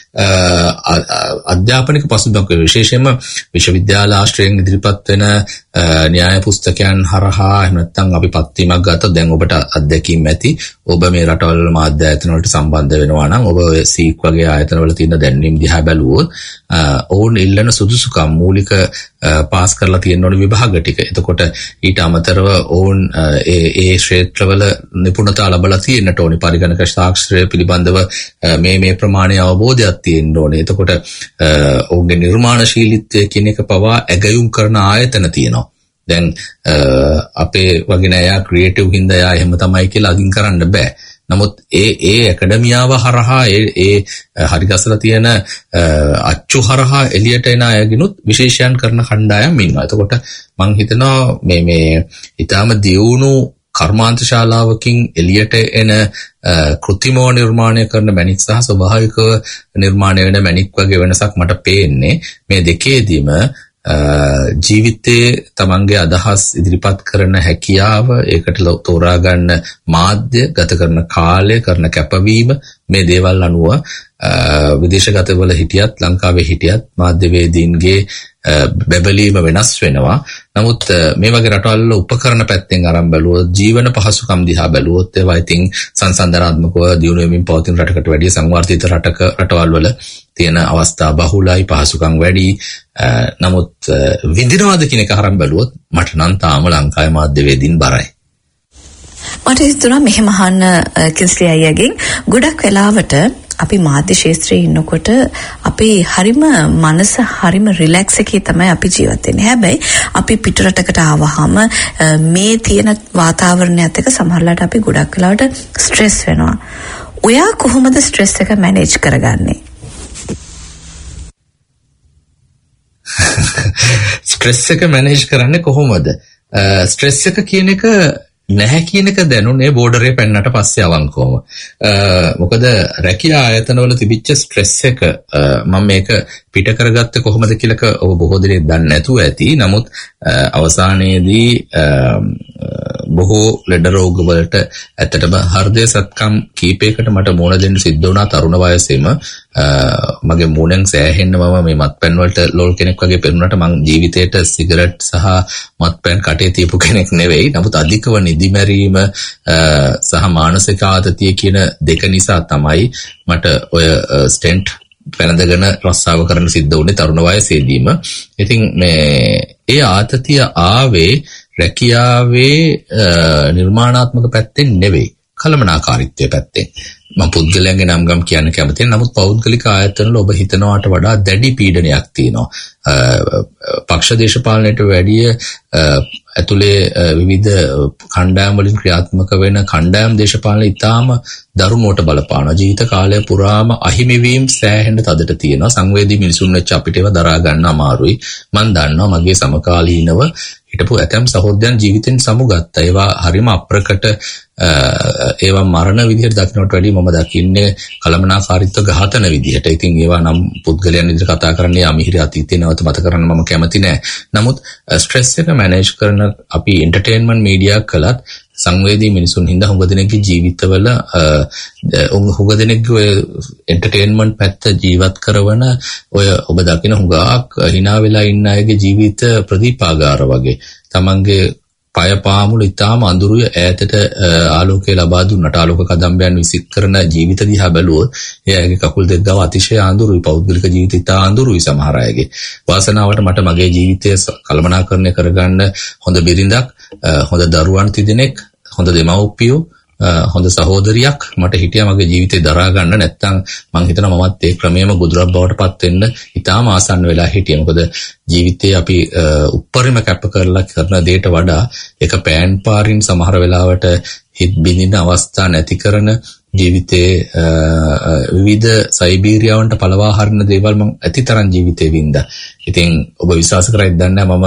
අධ්‍යාපනික පසුබිමක් විශේෂයෙන්ම විශ්වවිද්‍යාල ආශ්‍රයෙන් ඉදිරිපත් වෙන න්‍යාය පුස්තකයන් හරහා එහෙම නැත්නම් අපි පත්වීමක් ගත්තොත් දැන් ඔබට අත්දැකීම් ඇති. ඔබ මේ රටවල මාධ්‍ය ආයතන වලට සම්බන්ධ වෙනවා නම් ඔබ සීක් වගේ ආයතන වල තියෙන දැනුම් දිහා බැලුවොත් ඕන් ඉල්ලන සුදුසුකම් මූලික පාස් කරලා තියෙන ඕනේ විභාග ටික. එතකොට ඊට අමතරව ඕන් ඒ ඒ ක්ෂේත්‍රවල නිපුණතා ලැබලා තියෙන්නට ඕනේ. පරිගණක ශාස්ත්‍රය පිළිබඳව මේ මේ ප්‍රමාණයේ අවබෝධයක් තියෙන්න ඕනේ. එතකොට ඔවුන්ගේ නිර්මාණශීලීත්වය කියන එක පවා ඇගයුම් කරන ආයතන තියෙනවා. දැන් අපේ වගේ නෑ යා ක්‍රියේටිව් හින්දා යා එහෙම තමයි කියලා අදින් කරන්න බෑ. නමුත් ඒ ඒ ඇකඩමියාව හරහා ඒ ඒ හරි ගසලා තියෙන අච්චු හරහා එළියට එන අයගිනුත් විශේෂයන් කරන කණ්ඩායම් ඉන්නවා. එතකොට මම හිතනවා මේ මේ ඊටාම දියුණු කර්මාන්ත ශාලාවකින් එළියට එන කෘත්‍රිමව නිර්මාණය කරන මැණික් සහ ස්වභාවිකව නිර්මාණය වෙන මැණික් වගේ වෙනසක් මට පේන්නේ මේ දෙකේදීම ජීවිතයේ තමන්ගේ අදහස් ඉදිරිපත් කරන හැකියාව ඒකට තෝරා ගන්න මාධ්‍ය ගත කරන කාලය කරන කැපවීම මේ දේවල් අනුව විදේශගතවල හිටියත් ලංකාවේ හිටියත් මාධ්‍යවේදීන්ගේ බැබලීම වෙනස් වෙනවා. නමුත් මේ වගේ රටවල උපකරණ පැත්තෙන් අරන් බැලුවොත් ජීවන පහසුකම් දිහා බැලුවොත් ඒවා ඉතින් සංසන්දනාත්මකව දියුණු වෙමින් පවතින රටකට වැඩිය සංවර්ධිත රටක රටවල් වල තියෙන අවස්ථා බහුලයි පහසුකම් වැඩි. නමුත් විඳිනවාද කියන එක අරන් බැලුවොත් මට නම් තාම ලංකාවේ මාධ්‍යවේදීන් බරයි. මට හිතුණා මෙහෙම අහන්න කිස්ලි අයියගෙන් ගොඩක් වෙලාවට අපි මාධ්‍ය ශාස්ත්‍රයේ ඉන්නකොට අපි හරිම මනස හරිම රිලැක්ස් එකේ තමයි අපි ජීවත් වෙන්නේ. හැබැයි අපි පිටරටකට ආවහම මේ තියෙන වාතාවරණයත් එක්ක සමහරවිට අපි ගොඩක් වෙලාවට ස්ට්‍රෙස් වෙනවා. ඔයා කොහොමද ස්ට්‍රෙස් එක මැනේජ් කරගන්නේ? ස්ට්‍රෙස් එක මැනේජ් කරන්නේ කොහොමද? ස්ට්‍රෙස් එක කියන එක නැහැ කියන එක දැනුනේ බෝඩරේ පැන්නට පස්සේ අවංකවම. මොකද රැකියා ආයතනවල තිබිච්ච ස්ට්‍රෙස් එක මම මේක පිට කරගත්තේ කොහොමද කියලා ඔබ බොහෝ දෙනෙක් දන්නේ නැතුව ඇති. නමුත් අවසානයේදී බොහෝ ලෙඩ රෝග වලට ඇත්තටම හෘදය සත්කම් කීපයකට මට මුහුණ දෙන්න සිද්ධ වුණා තරුණ වයසේම. මගේ මූණෙන් සෑහෙන්න මම මේ මත්පැන් වලට ලෝල් කෙනෙක් වගේ පෙනුනට මං ජීවිතේට සිගරට් සහ මත්පැන් කටේ තියපු කෙනෙක් නෙවෙයි. නමුත් අධිකව නිදිමැරීම සහ මානසික ආතතිය කියන දෙක නිසා තමයි මට ඔය ස්ටෙන්ට් පැනදගෙන රස්සාව කරන්න සිද්ධ වුණේ තරුණ වයසේදීම. ඉතින් මේ ඒ ආතතිය ආවේ රැකියාවේ නිර්මාණාත්මක පැත්තෙන් නෙවෙයි, කළමනාකාරීත්වයේ පැත්තෙන්. මම පුද්ගලයන්ගේ නම් ගම් කියන්න කැමතියි. නමුත් පෞද්ගලික ආයතනවල ඔබ හිතනවාට වඩා දැඩි පීඩනයක් තියෙනවා. පක්ෂ දේශපාලනයට වැඩිය ඇතුලේ විවිධ කණ්ඩායම් වලින් ක්‍රියාත්මක වෙන කණ්ඩායම් දේශපාලන ඉතාම දරුණුවට බලපානවා. ජීවිත කාලය පුරාම අහිමි වීම සෑහෙන තදට තියෙනවා. සංවේදී මිනිසුන් වෙච්ච අපිට ඒවා දරා ගන්න අමාරුයි. මම දන්නවා මගේ සමකාලීනව හිටපු ඇතම් සහෝදරයන් ජීවිතෙන් සමුගත්තා. ඒවා හරිම අප්‍රකට ඒවා මරණ විදිහට දකින්නට වැඩිය මම දකින්නේ කළමනාකාරීත්ව ඝාතන විදිහට. ඉතින් ඒවා නම් පුද්ගලයන් විදිහට කතා කරන්නේ අමිහිරි අතීතේ නැවත මත කරන්න මම කැමති නෑ. නමුත් ස්ට්‍රෙස් එක මැනේජ් කරන අපි එන්ටර්ටේන්මන්ට් මීඩියා කළත් සංවේදී මිනිසුන් හින්දා හුඟ දෙනෙක්ගේ ජීවිතවල හුඟ දෙනෙක්ගේ ඔය එන්ටර්ටේන්මන්ට් පැත්ත ජීවත් කරන ඔය ඔබ දකින හුඟක් hina වෙලා ඉන්න අයගේ ජීවිත ප්‍රදීපාගාර වගේ තමන්ගේ පය පාමුල ඉතාම අඳුරුය ඈතට ආලෝකය ලබා දුන්නට ආලෝක කදම්බයන් විසික් කරන ජීවිත දිහා බැලුවොත් එයාගේ කකුල් දෙක ගාව අතිශය අඳුරුයි. පෞද්ගලික ජීවිත ඉතා අඳුරුයි සමහර අයගේ. වාසනාවට මට මගේ ජීවිතය කළමනාකරණය කරගන්න හොඳ බිරිඳක්, හොඳ දරුවන් තිදෙනෙක්, හොඳ දෙමව්පියෝ, හොඳ සහෝදරියක් මට හිටියා මගේ ජීවිතේ දරා ගන්න. නැත්තම් මං හිතනවා මමත් ඒ ක්‍රමයේම ගොදුරක් බවට පත් වෙන්න ඉතාම ආසන්න වෙලා හිටියා. මොකද ජීවිතේ අපි උප්පරිම කැප කරලා කරන දේට වඩා එක පෑන් පාරින් සමහර වෙලාවට හිත බිඳින අවස්ථා නැති කරන ජීවිතේ විවිධ සයිබීරියාවන්ට පළවා හරින දේවල් මම ඇතිතරම් ජීවිතේ වින්දා. ඉතින් ඔබ විශ්වාස කරයිද දන්නේ මම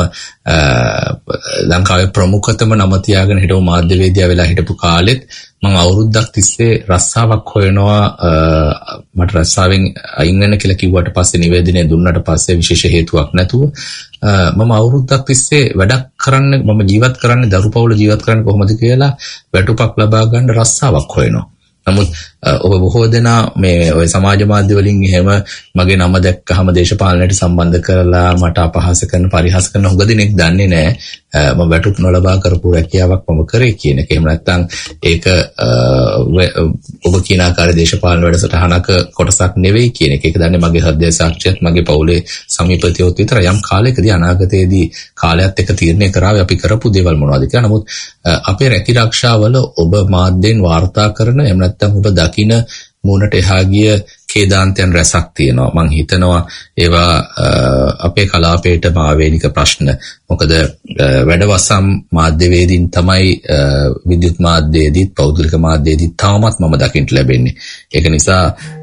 ලංකාවේ ප්‍රමුඛතම නම තියාගෙන හිටපු මාධ්‍යවේදියා වෙලා හිටපු කාලෙත් මම අවුරුද්දක් තිස්සේ රස්සාවක් හොයනවා. මට රස්සාවෙන් අයින් වෙන්න කියලා කිව්වට පස්සේ නිවේදනය දුන්නාට පස්සේ විශේෂ හේතුවක් නැතුව මම අවුරුද්දක් තිස්සේ වැඩක් කරන්න මම ජීවත් කරන්නේ දරුපවුල ජීවත් කරන්නේ කොහොමද කියලා වැටුපක් ලබා ගන්න රස්සාවක් හොයනවා. නමුත් ඔබ බොහෝ දෙනා මේ ඔය සමාජ මාධ්‍ය වලින් එහෙම මගේ නම දැක්කහම දේශපාලනයට සම්බන්ධ කරලා මට අපහාස කරන පරිහාස කරන හුඟ දෙනෙක් දන්නේ නැහැ මම වැටුප් නොලබා කරපු රැකියාවක් මම කරේ කියන එක. එහෙම නැත්නම් ඒක ඔබ කියන ආකාර දේශපාලන වැඩසටහනක කොටසක් නෙවෙයි කියන එක. ඒක දන්නේ මගේ හෘදය සාක්ෂියත් මගේ පවුලේ සමීපතියොත් විතර. යම් කාලයකදී අනාගතයේදී කාලයත් එක්ක තීරණය කරාවේ අපි කරපු දේවල් මොනවද කියලා. නමුත් අපේ රැකී ආරක්ෂාවල ඔබ මාධ්‍යෙන් වාර්තා කරන එහෙම නැත්නම් ඔබ දකින මූණට එහා ගිය කේදාන්තයන් රැසක් තියෙනවා. මං හිතනවා ඒවා අපේ කලාපයටම ආවේනික ප්‍රශ්න. මොකද වැඩවසම් මාධ්‍යවේදීන් තමයි විද්‍යුත් මාධ්‍යයේදීත් පෞද්ගලික මාධ්‍යයේදීත් තාමත් මම දකින්න ලැබෙන්නේ. ඒක නිසා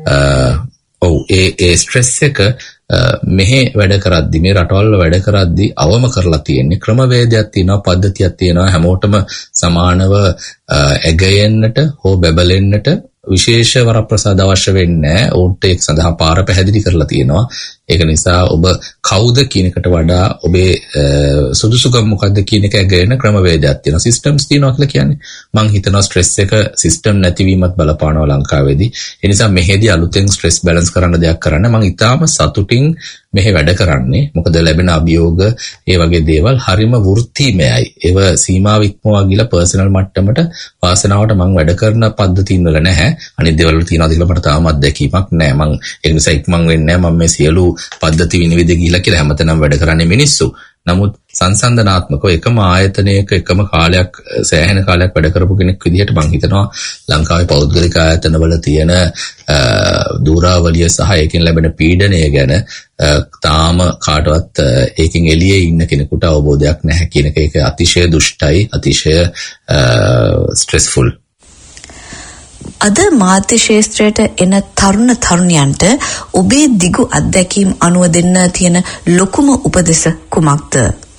ඔව් ඒ ඒ ස්ට්‍රෙස් එක මෙහෙ වැඩ කරද්දි මේ රටවල් වැඩ කරද්දි අවම කරලා තියෙන්නේ ක්‍රමවේදයක් තියෙනවා, පද්ධතියක් තියෙනවා. හැමෝටම සමානව ඇගයෙන්නට හෝ බැබලෙන්නට විශේෂ වරප්‍රසාද අවශ්‍ය වෙන්නේ නැහැ. උන්ට ඒක සඳහා පාර පැහැදිලි කරලා තියෙනවා. ඒක නිසා ඔබ කවුද කියන එකට වඩා ඔබේ සුදුසුකම් මොකද්ද කියන එක ඇගයන ක්‍රමවේදයක් තියෙනවා. සිස්ටම්ස් තියෙනවා කියලා කියන්නේ. මම හිතනවා ස්ට්‍රෙස් එක සිස්ටම් නැතිවීමත් බලපානවා ලංකාවේදී. ඒ නිසා මෙහෙදී අලුතෙන් ස්ට්‍රෙස් බැලන්ස් කරන්න දෙයක් කරන්න මම ඉතාම සතුටින් මෙහෙ වැඩ කරන්නේ. මොකද ලැබෙන අභියෝග ඒ වගේ දේවල් හරිම වෘත්තීමයයි. ඒව සීමාව ඉක්මවා ගිහලා පර්සනල් මට්ටමට වාසනාවට මම වැඩ කරන පද්ධතින් වල නැහැ. අනිත් දේවල් වල තියනවාද කියලා මට තාම අත්දැකීමක් නැහැ. මම ඒ නිසා ඉක්මන් වෙන්නේ නැහැ. මම මේ සියලු පද්ධති විනිවිද ගිහිලා කියලා හැමතැනම වැඩ කරන්නේ මිනිස්සු. නමුත් සංසන්දනාත්මකව එකම ආයතනයක එකම කාලයක් සෑහෙන කාලයක් වැඩ කරපු කෙනෙක් විදිහට මම හිතනවා ලංකාවේ පෞද්ගලික ආයතනවල තියෙන දූරාවලිය සහ ඒකෙන් ලැබෙන පීඩනය ගැන තාම කාටවත් ඒකෙන් එළියේ ඉන්න කෙනෙකුට අවබෝධයක් නැහැ කියන එක ඒක අතිශය දුෂ්ටයි අතිශය ස්ට්‍රෙස්ෆුල්. අද මාධ්‍ය ශාස්ත්‍රයට එන තරුණ තරුණියන්ට ඔබේ දිගු අත්දැකීම් අනුව දෙන්න තියෙන ලොකුම උපදෙස කුමක්ද?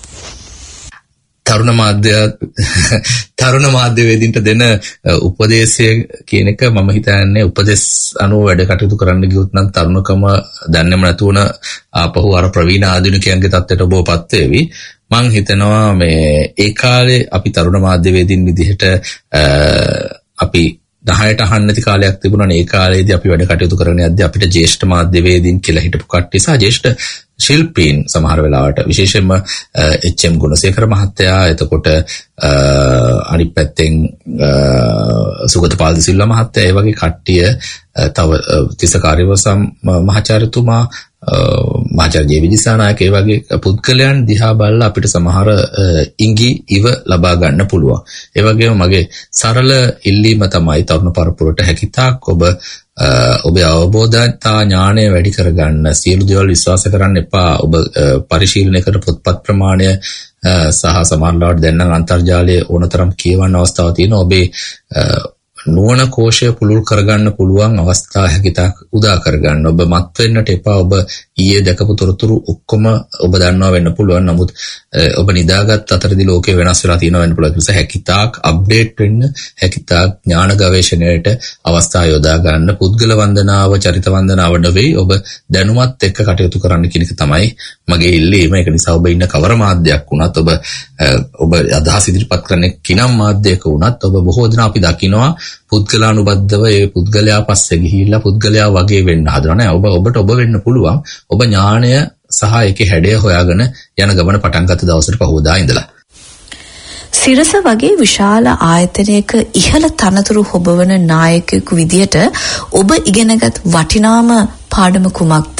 තරුණ මාධ්‍ය තරුණ මාධ්‍යවේදීන්ට දෙන උපදේශය කියන එක මම හිතන්නේ උපදෙස් අනුව වැඩ කටයුතු කරන්න ගියොත් නම් තරුණකම දන්නේම නැතුවන ආපහු අර ප්‍රවීණ ආධුනිකයන්ගේ තත්ත්වයට ඔබපත් වෙවි. මම හිතනවා මේ ඒ කාලේ අපි තරුණ මාධ්‍යවේදීන් විදිහට අපි දහයට අහන්න නැති කාලයක් තිබුණානේ. ඒ කාලේදී අපි වැඩ කටයුතු කරන යද්දී අපිට ජ්‍යෙෂ්ඨ මාධ්‍යවේදීන් කියලා හිටපු කට්ටිය සහ ජ්‍යෙෂ්ඨ ශිල්පීන් සමහර වෙලාවට විශේෂයෙන්ම එච් එම් ගුණසේකර මහත්තයා, එතකොට අනිත් පැත්තෙන් සුගත පාල්දිසිල්වා මහත්තයා, ඒ වගේ කට්ටිය, තව තිස්ස කාර්යවසම් මහාචාර්යතුමා, මහාචාර්ය ජේ විජිසානායක, ඒ වගේ පුද්ගලයන් දිහා බලලා අපිට සමහර ඉඟි ඉව ලබා ගන්න පුළුවන්. ඒ වගේම මගේ සරල ඉල්ලීම තමයි තරුණ පරපුරට හැකිතාක් ඔබ ඔබේ අවබෝධතා ඥාණය වැඩි කරගන්න, සියලු දේවල් විශ්වාස කරන්න එපා. ඔබ පරිශීලනය කරන පොත්පත් ප්‍රමාණය සහ සමහරවිට දැන් නම් අන්තර්ජාලයේ ඕනතරම් කියවන්න අවස්ථාවක් තියෙනවා. ඔබේ නුවණ කෝෂය පුළුල් කරගන්න පුළුවන් අවස්ථා හැකිතාක් උදා කරගන්න. ඔබ මත් වෙන්නට එපා. ඔබ ඊයේ දැකපු තොරතුරු ඔක්කොම ඔබ දන්නවා වෙන්න පුළුවන්. නමුත් ඔබ නිදාගත් අතරදී ලෝකය වෙනස් වෙලා තියෙනවා වෙන්න පුළුවන්. ඒ නිසා හැකිතාක් අප්ඩේට් වෙන්න, හැකිතාක් ඥාන ගවේෂණයට අවස්ථා යොදා ගන්න. පුද්ගල වන්දනාව, චරිත වන්දනාව නෙවෙයි, ඔබ දැනුමත් එක්ක කටයුතු කරන්න කියන එක තමයි මගේ ඉල්ලීම. ඒක නිසා ඔබ ඉන්න කවර මාධ්‍යයක් වුණත්, ඔබ ඔබ අදහස් ඉදිරිපත් කරන කිනම් මාධ්‍යයක වුණත්, ඔබ බොහෝ දෙනා අපි දකිනවා පුද්ගලානුබද්ධව ඒ පුද්ගලයා පස්සේ ගිහිල්ලා පුද්ගලයා වගේ වෙන්න හදනවා නෑ. ඔබ ඔබට ඔබ වෙන්න පුළුවන්. ඔබ ඥාණය සහ ඒකේ හැඩය හොයාගෙන යන ගමන පටන් ගත්ත දවසට පහුවදා ඉඳලා. සිරස වගේ විශාල ආයතනයක ඉහළ තනතුරු හොබවන නායකයෙකු විදියට ඔබ ඉගෙනගත් වටිනාම පාඩම කුමක්ද?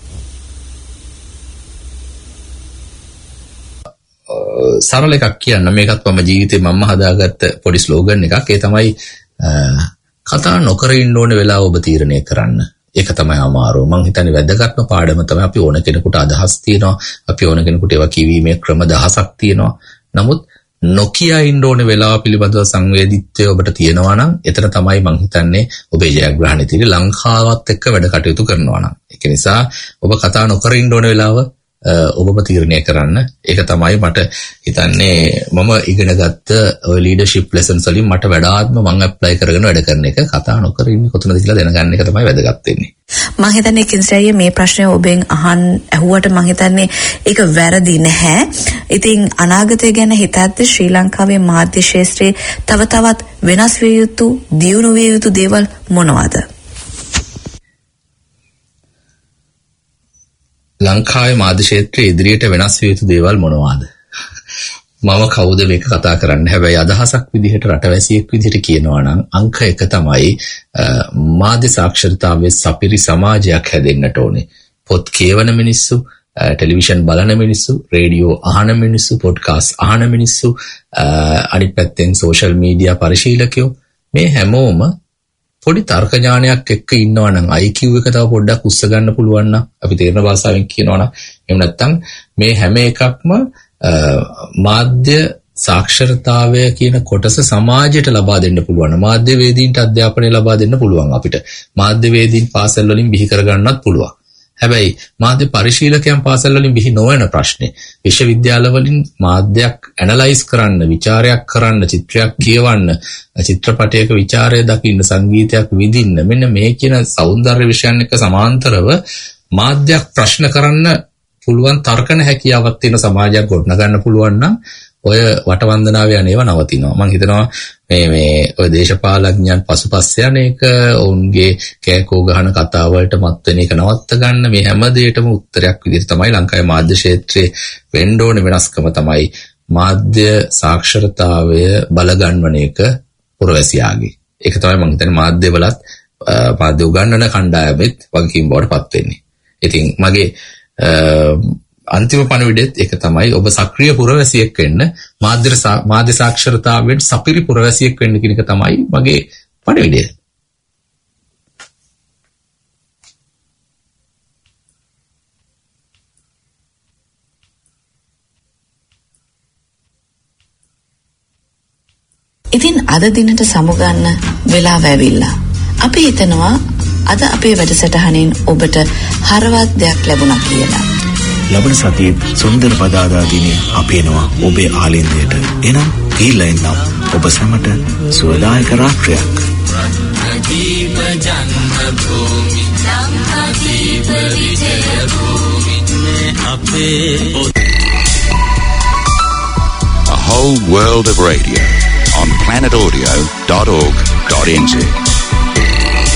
සරල එකක් කියන්න, මේකත් මම ජීවිතේ මම හදාගත්ත පොඩි ස්ලෝගන් එකක්. ඒ තමයි කතා නොකර ඉන්න ඕන වෙලාව ඔබ තීරණය කරන්න. ඒක තමයි අමාරුව. මම හිතන්නේ වැදගත්ම පාඩම තමයි අපි ඕන කෙනෙකුට අදහස් තියෙනවා. අපි ඕන කෙනෙකුට ඒවා කියවීමේ ක්‍රම දහසක් තියෙනවා. නමුත් නොකිය ඉන්න ඕන වෙලාව පිළිබඳව සංවේදීත්වය ඔබට තියෙනවා නම් එතන තමයි මම හිතන්නේ ඔබේ ජයග්‍රහණය තියෙන්නේ. ලංකාවත් එක්ක වැඩ කටයුතු කරනවා නම්. ඒක නිසා ඔබ කතා නොකර ඉන්න ඕන වෙලාව ඔබම තීරණය කරන්න. ඒක තමයි මට හිතන්නේ මම ඉගෙනගත්ත ඔය ලීඩර්ෂිප් ලෙසන්ස් වලින් මට වඩාත්ම මම ඇප්ලයි කරගෙන වැඩ කරන එක. කතා නොකර ඉන්නේ කොතනද කියලා දැනගන්න එක තමයි වැදගත් වෙන්නේ. මම හිතන්නේ කින්සයියේ මේ ප්‍රශ්නය ඔබෙන් අහන් ඇහුවට මම හිතන්නේ ඒක වැරදි නැහැ. ඉතින් අනාගතය ගැන හිතද්දී ශ්‍රී ලංකාවේ මාධ්‍ය ශාස්ත්‍රයේ තව තවත් වෙනස් විය යුතු, දියුණු විය යුතු දේවල් මොනවාද? ලංකාවේ මාධ්‍ය ක්ෂේත්‍රයේ ඉදිරියට වෙනස් විය යුතු දේවල් මොනවාද? මම කවුද මේක කතා කරන්නේ? හැබැයි අදහසක් විදිහට රටවැසියෙක් විදිහට කියනවා නම් අංක එක තමයි මාධ්‍ය සාක්ෂරතාවයේ සපිරි සමාජයක් හැදෙන්නට ඕනේ. පොත් කියවන මිනිස්සු, ටෙලිවිෂන් බලන මිනිස්සු, රේඩියෝ අහන මිනිස්සු, පොඩ්කාස්ට් අහන මිනිස්සු, අනිත් පැත්තෙන් සෝෂල් මීඩියා පරිශීලකයෝ, මේ හැමෝම පොඩි තර්ක ඥානයක් එක්ක ඉන්නවා නම් I Q එක තව පොඩ්ඩක් උස්ස ගන්න පුළුවන් නම්, අපි තේරෙන භාෂාවෙන් කියනවා නම්, එහෙම නැත්නම් මේ හැම එකක්ම මාධ්‍ය සාක්ෂරතාවය කියන කොටස සමාජයට ලබා දෙන්න පුළුවන්. මාධ්‍යවේදීන්ට අධ්‍යාපනය ලබා දෙන්න පුළුවන්. අපිට මාධ්‍යවේදීන් පාසල් වලින් බිහි කරගන්නත් පුළුවන්. හැබැයි මාධ්‍ය පරිශීලකයන් පාසල් වලින් බිහි නොවන ප්‍රශ්නේ විශ්වවිද්‍යාල වලින් මාධ්‍යයක් ඇනලයිස් කරන්න, විචාරයක් කරන්න, චිත්‍රයක් කියවන්න, චිත්‍රපටයක විචාරය දකින්න, සංගීතයක් විඳින්න, මෙන්න මේ කියන సౌందර්ය විෂයන් එක්ක සමාන්තරව මාධ්‍යයක් ප්‍රශ්න කරන්න පුළුවන් තර්කන හැකියාවක් තියෙන සමාජයක් ගොඩනගන්න පුළුවන් නම් ඔය වටවන්දනාව යන ඒවා නවතිනවා. මම හිතනවා මේ මේ ඔය දේශපාලඥයන් පසුපස්ස යන එක, ඔවුන්ගේ කෑකෝ ගහන කතා වලට මත් වෙන එක නවත්ත ගන්න, මේ හැම දෙයකටම උත්තරයක් විදිහට තමයි ලංකාවේ මාධ්‍ය ක්ෂේත්‍රයේ වෙන්න ඕනේ වෙනස්කම තමයි මාධ්‍ය සාක්ෂරතාවය බලගන්වන එක පුරවැසියාගේ. ඒක තමයි මම හිතන්නේ මාධ්‍යවලත් මාධ්‍ය උගන්වන කණ්ඩායමෙත් වගකීම් බවට පත් වෙන්නේ. ඉතින් මගේ අන්තිම පණවිඩෙත් ඒක තමයි ඔබ සක්‍රීය පුරවැසියෙක් වෙන්න මාධ්‍ය මාධ්‍ය සාක්ෂරතාවයෙන් සපිරි පුරවැසියෙක් වෙන්න කියන එක තමයි මගේ පණවිඩය. ඉතින් අද දිනට සමුගන්න වෙලාව ඇවිල්ලා. අපි හිතනවා අද අපේ වැඩසටහනින් ඔබට හරවත් දෙයක් ලැබුණා කියලා. ලබන සතියේ සුන්දර පදාදා දිනේ අපි එනවා ඔබේ ආලින්දයට. එනම් ගිහිල්ලා එන්නම් ඔබ සැමට සුවදායක රාත්‍රියක්. ජීව ජන්ම භූමි ජීව විජය භූමි අපේ A whole world of radio on planet audio dot org dot n z.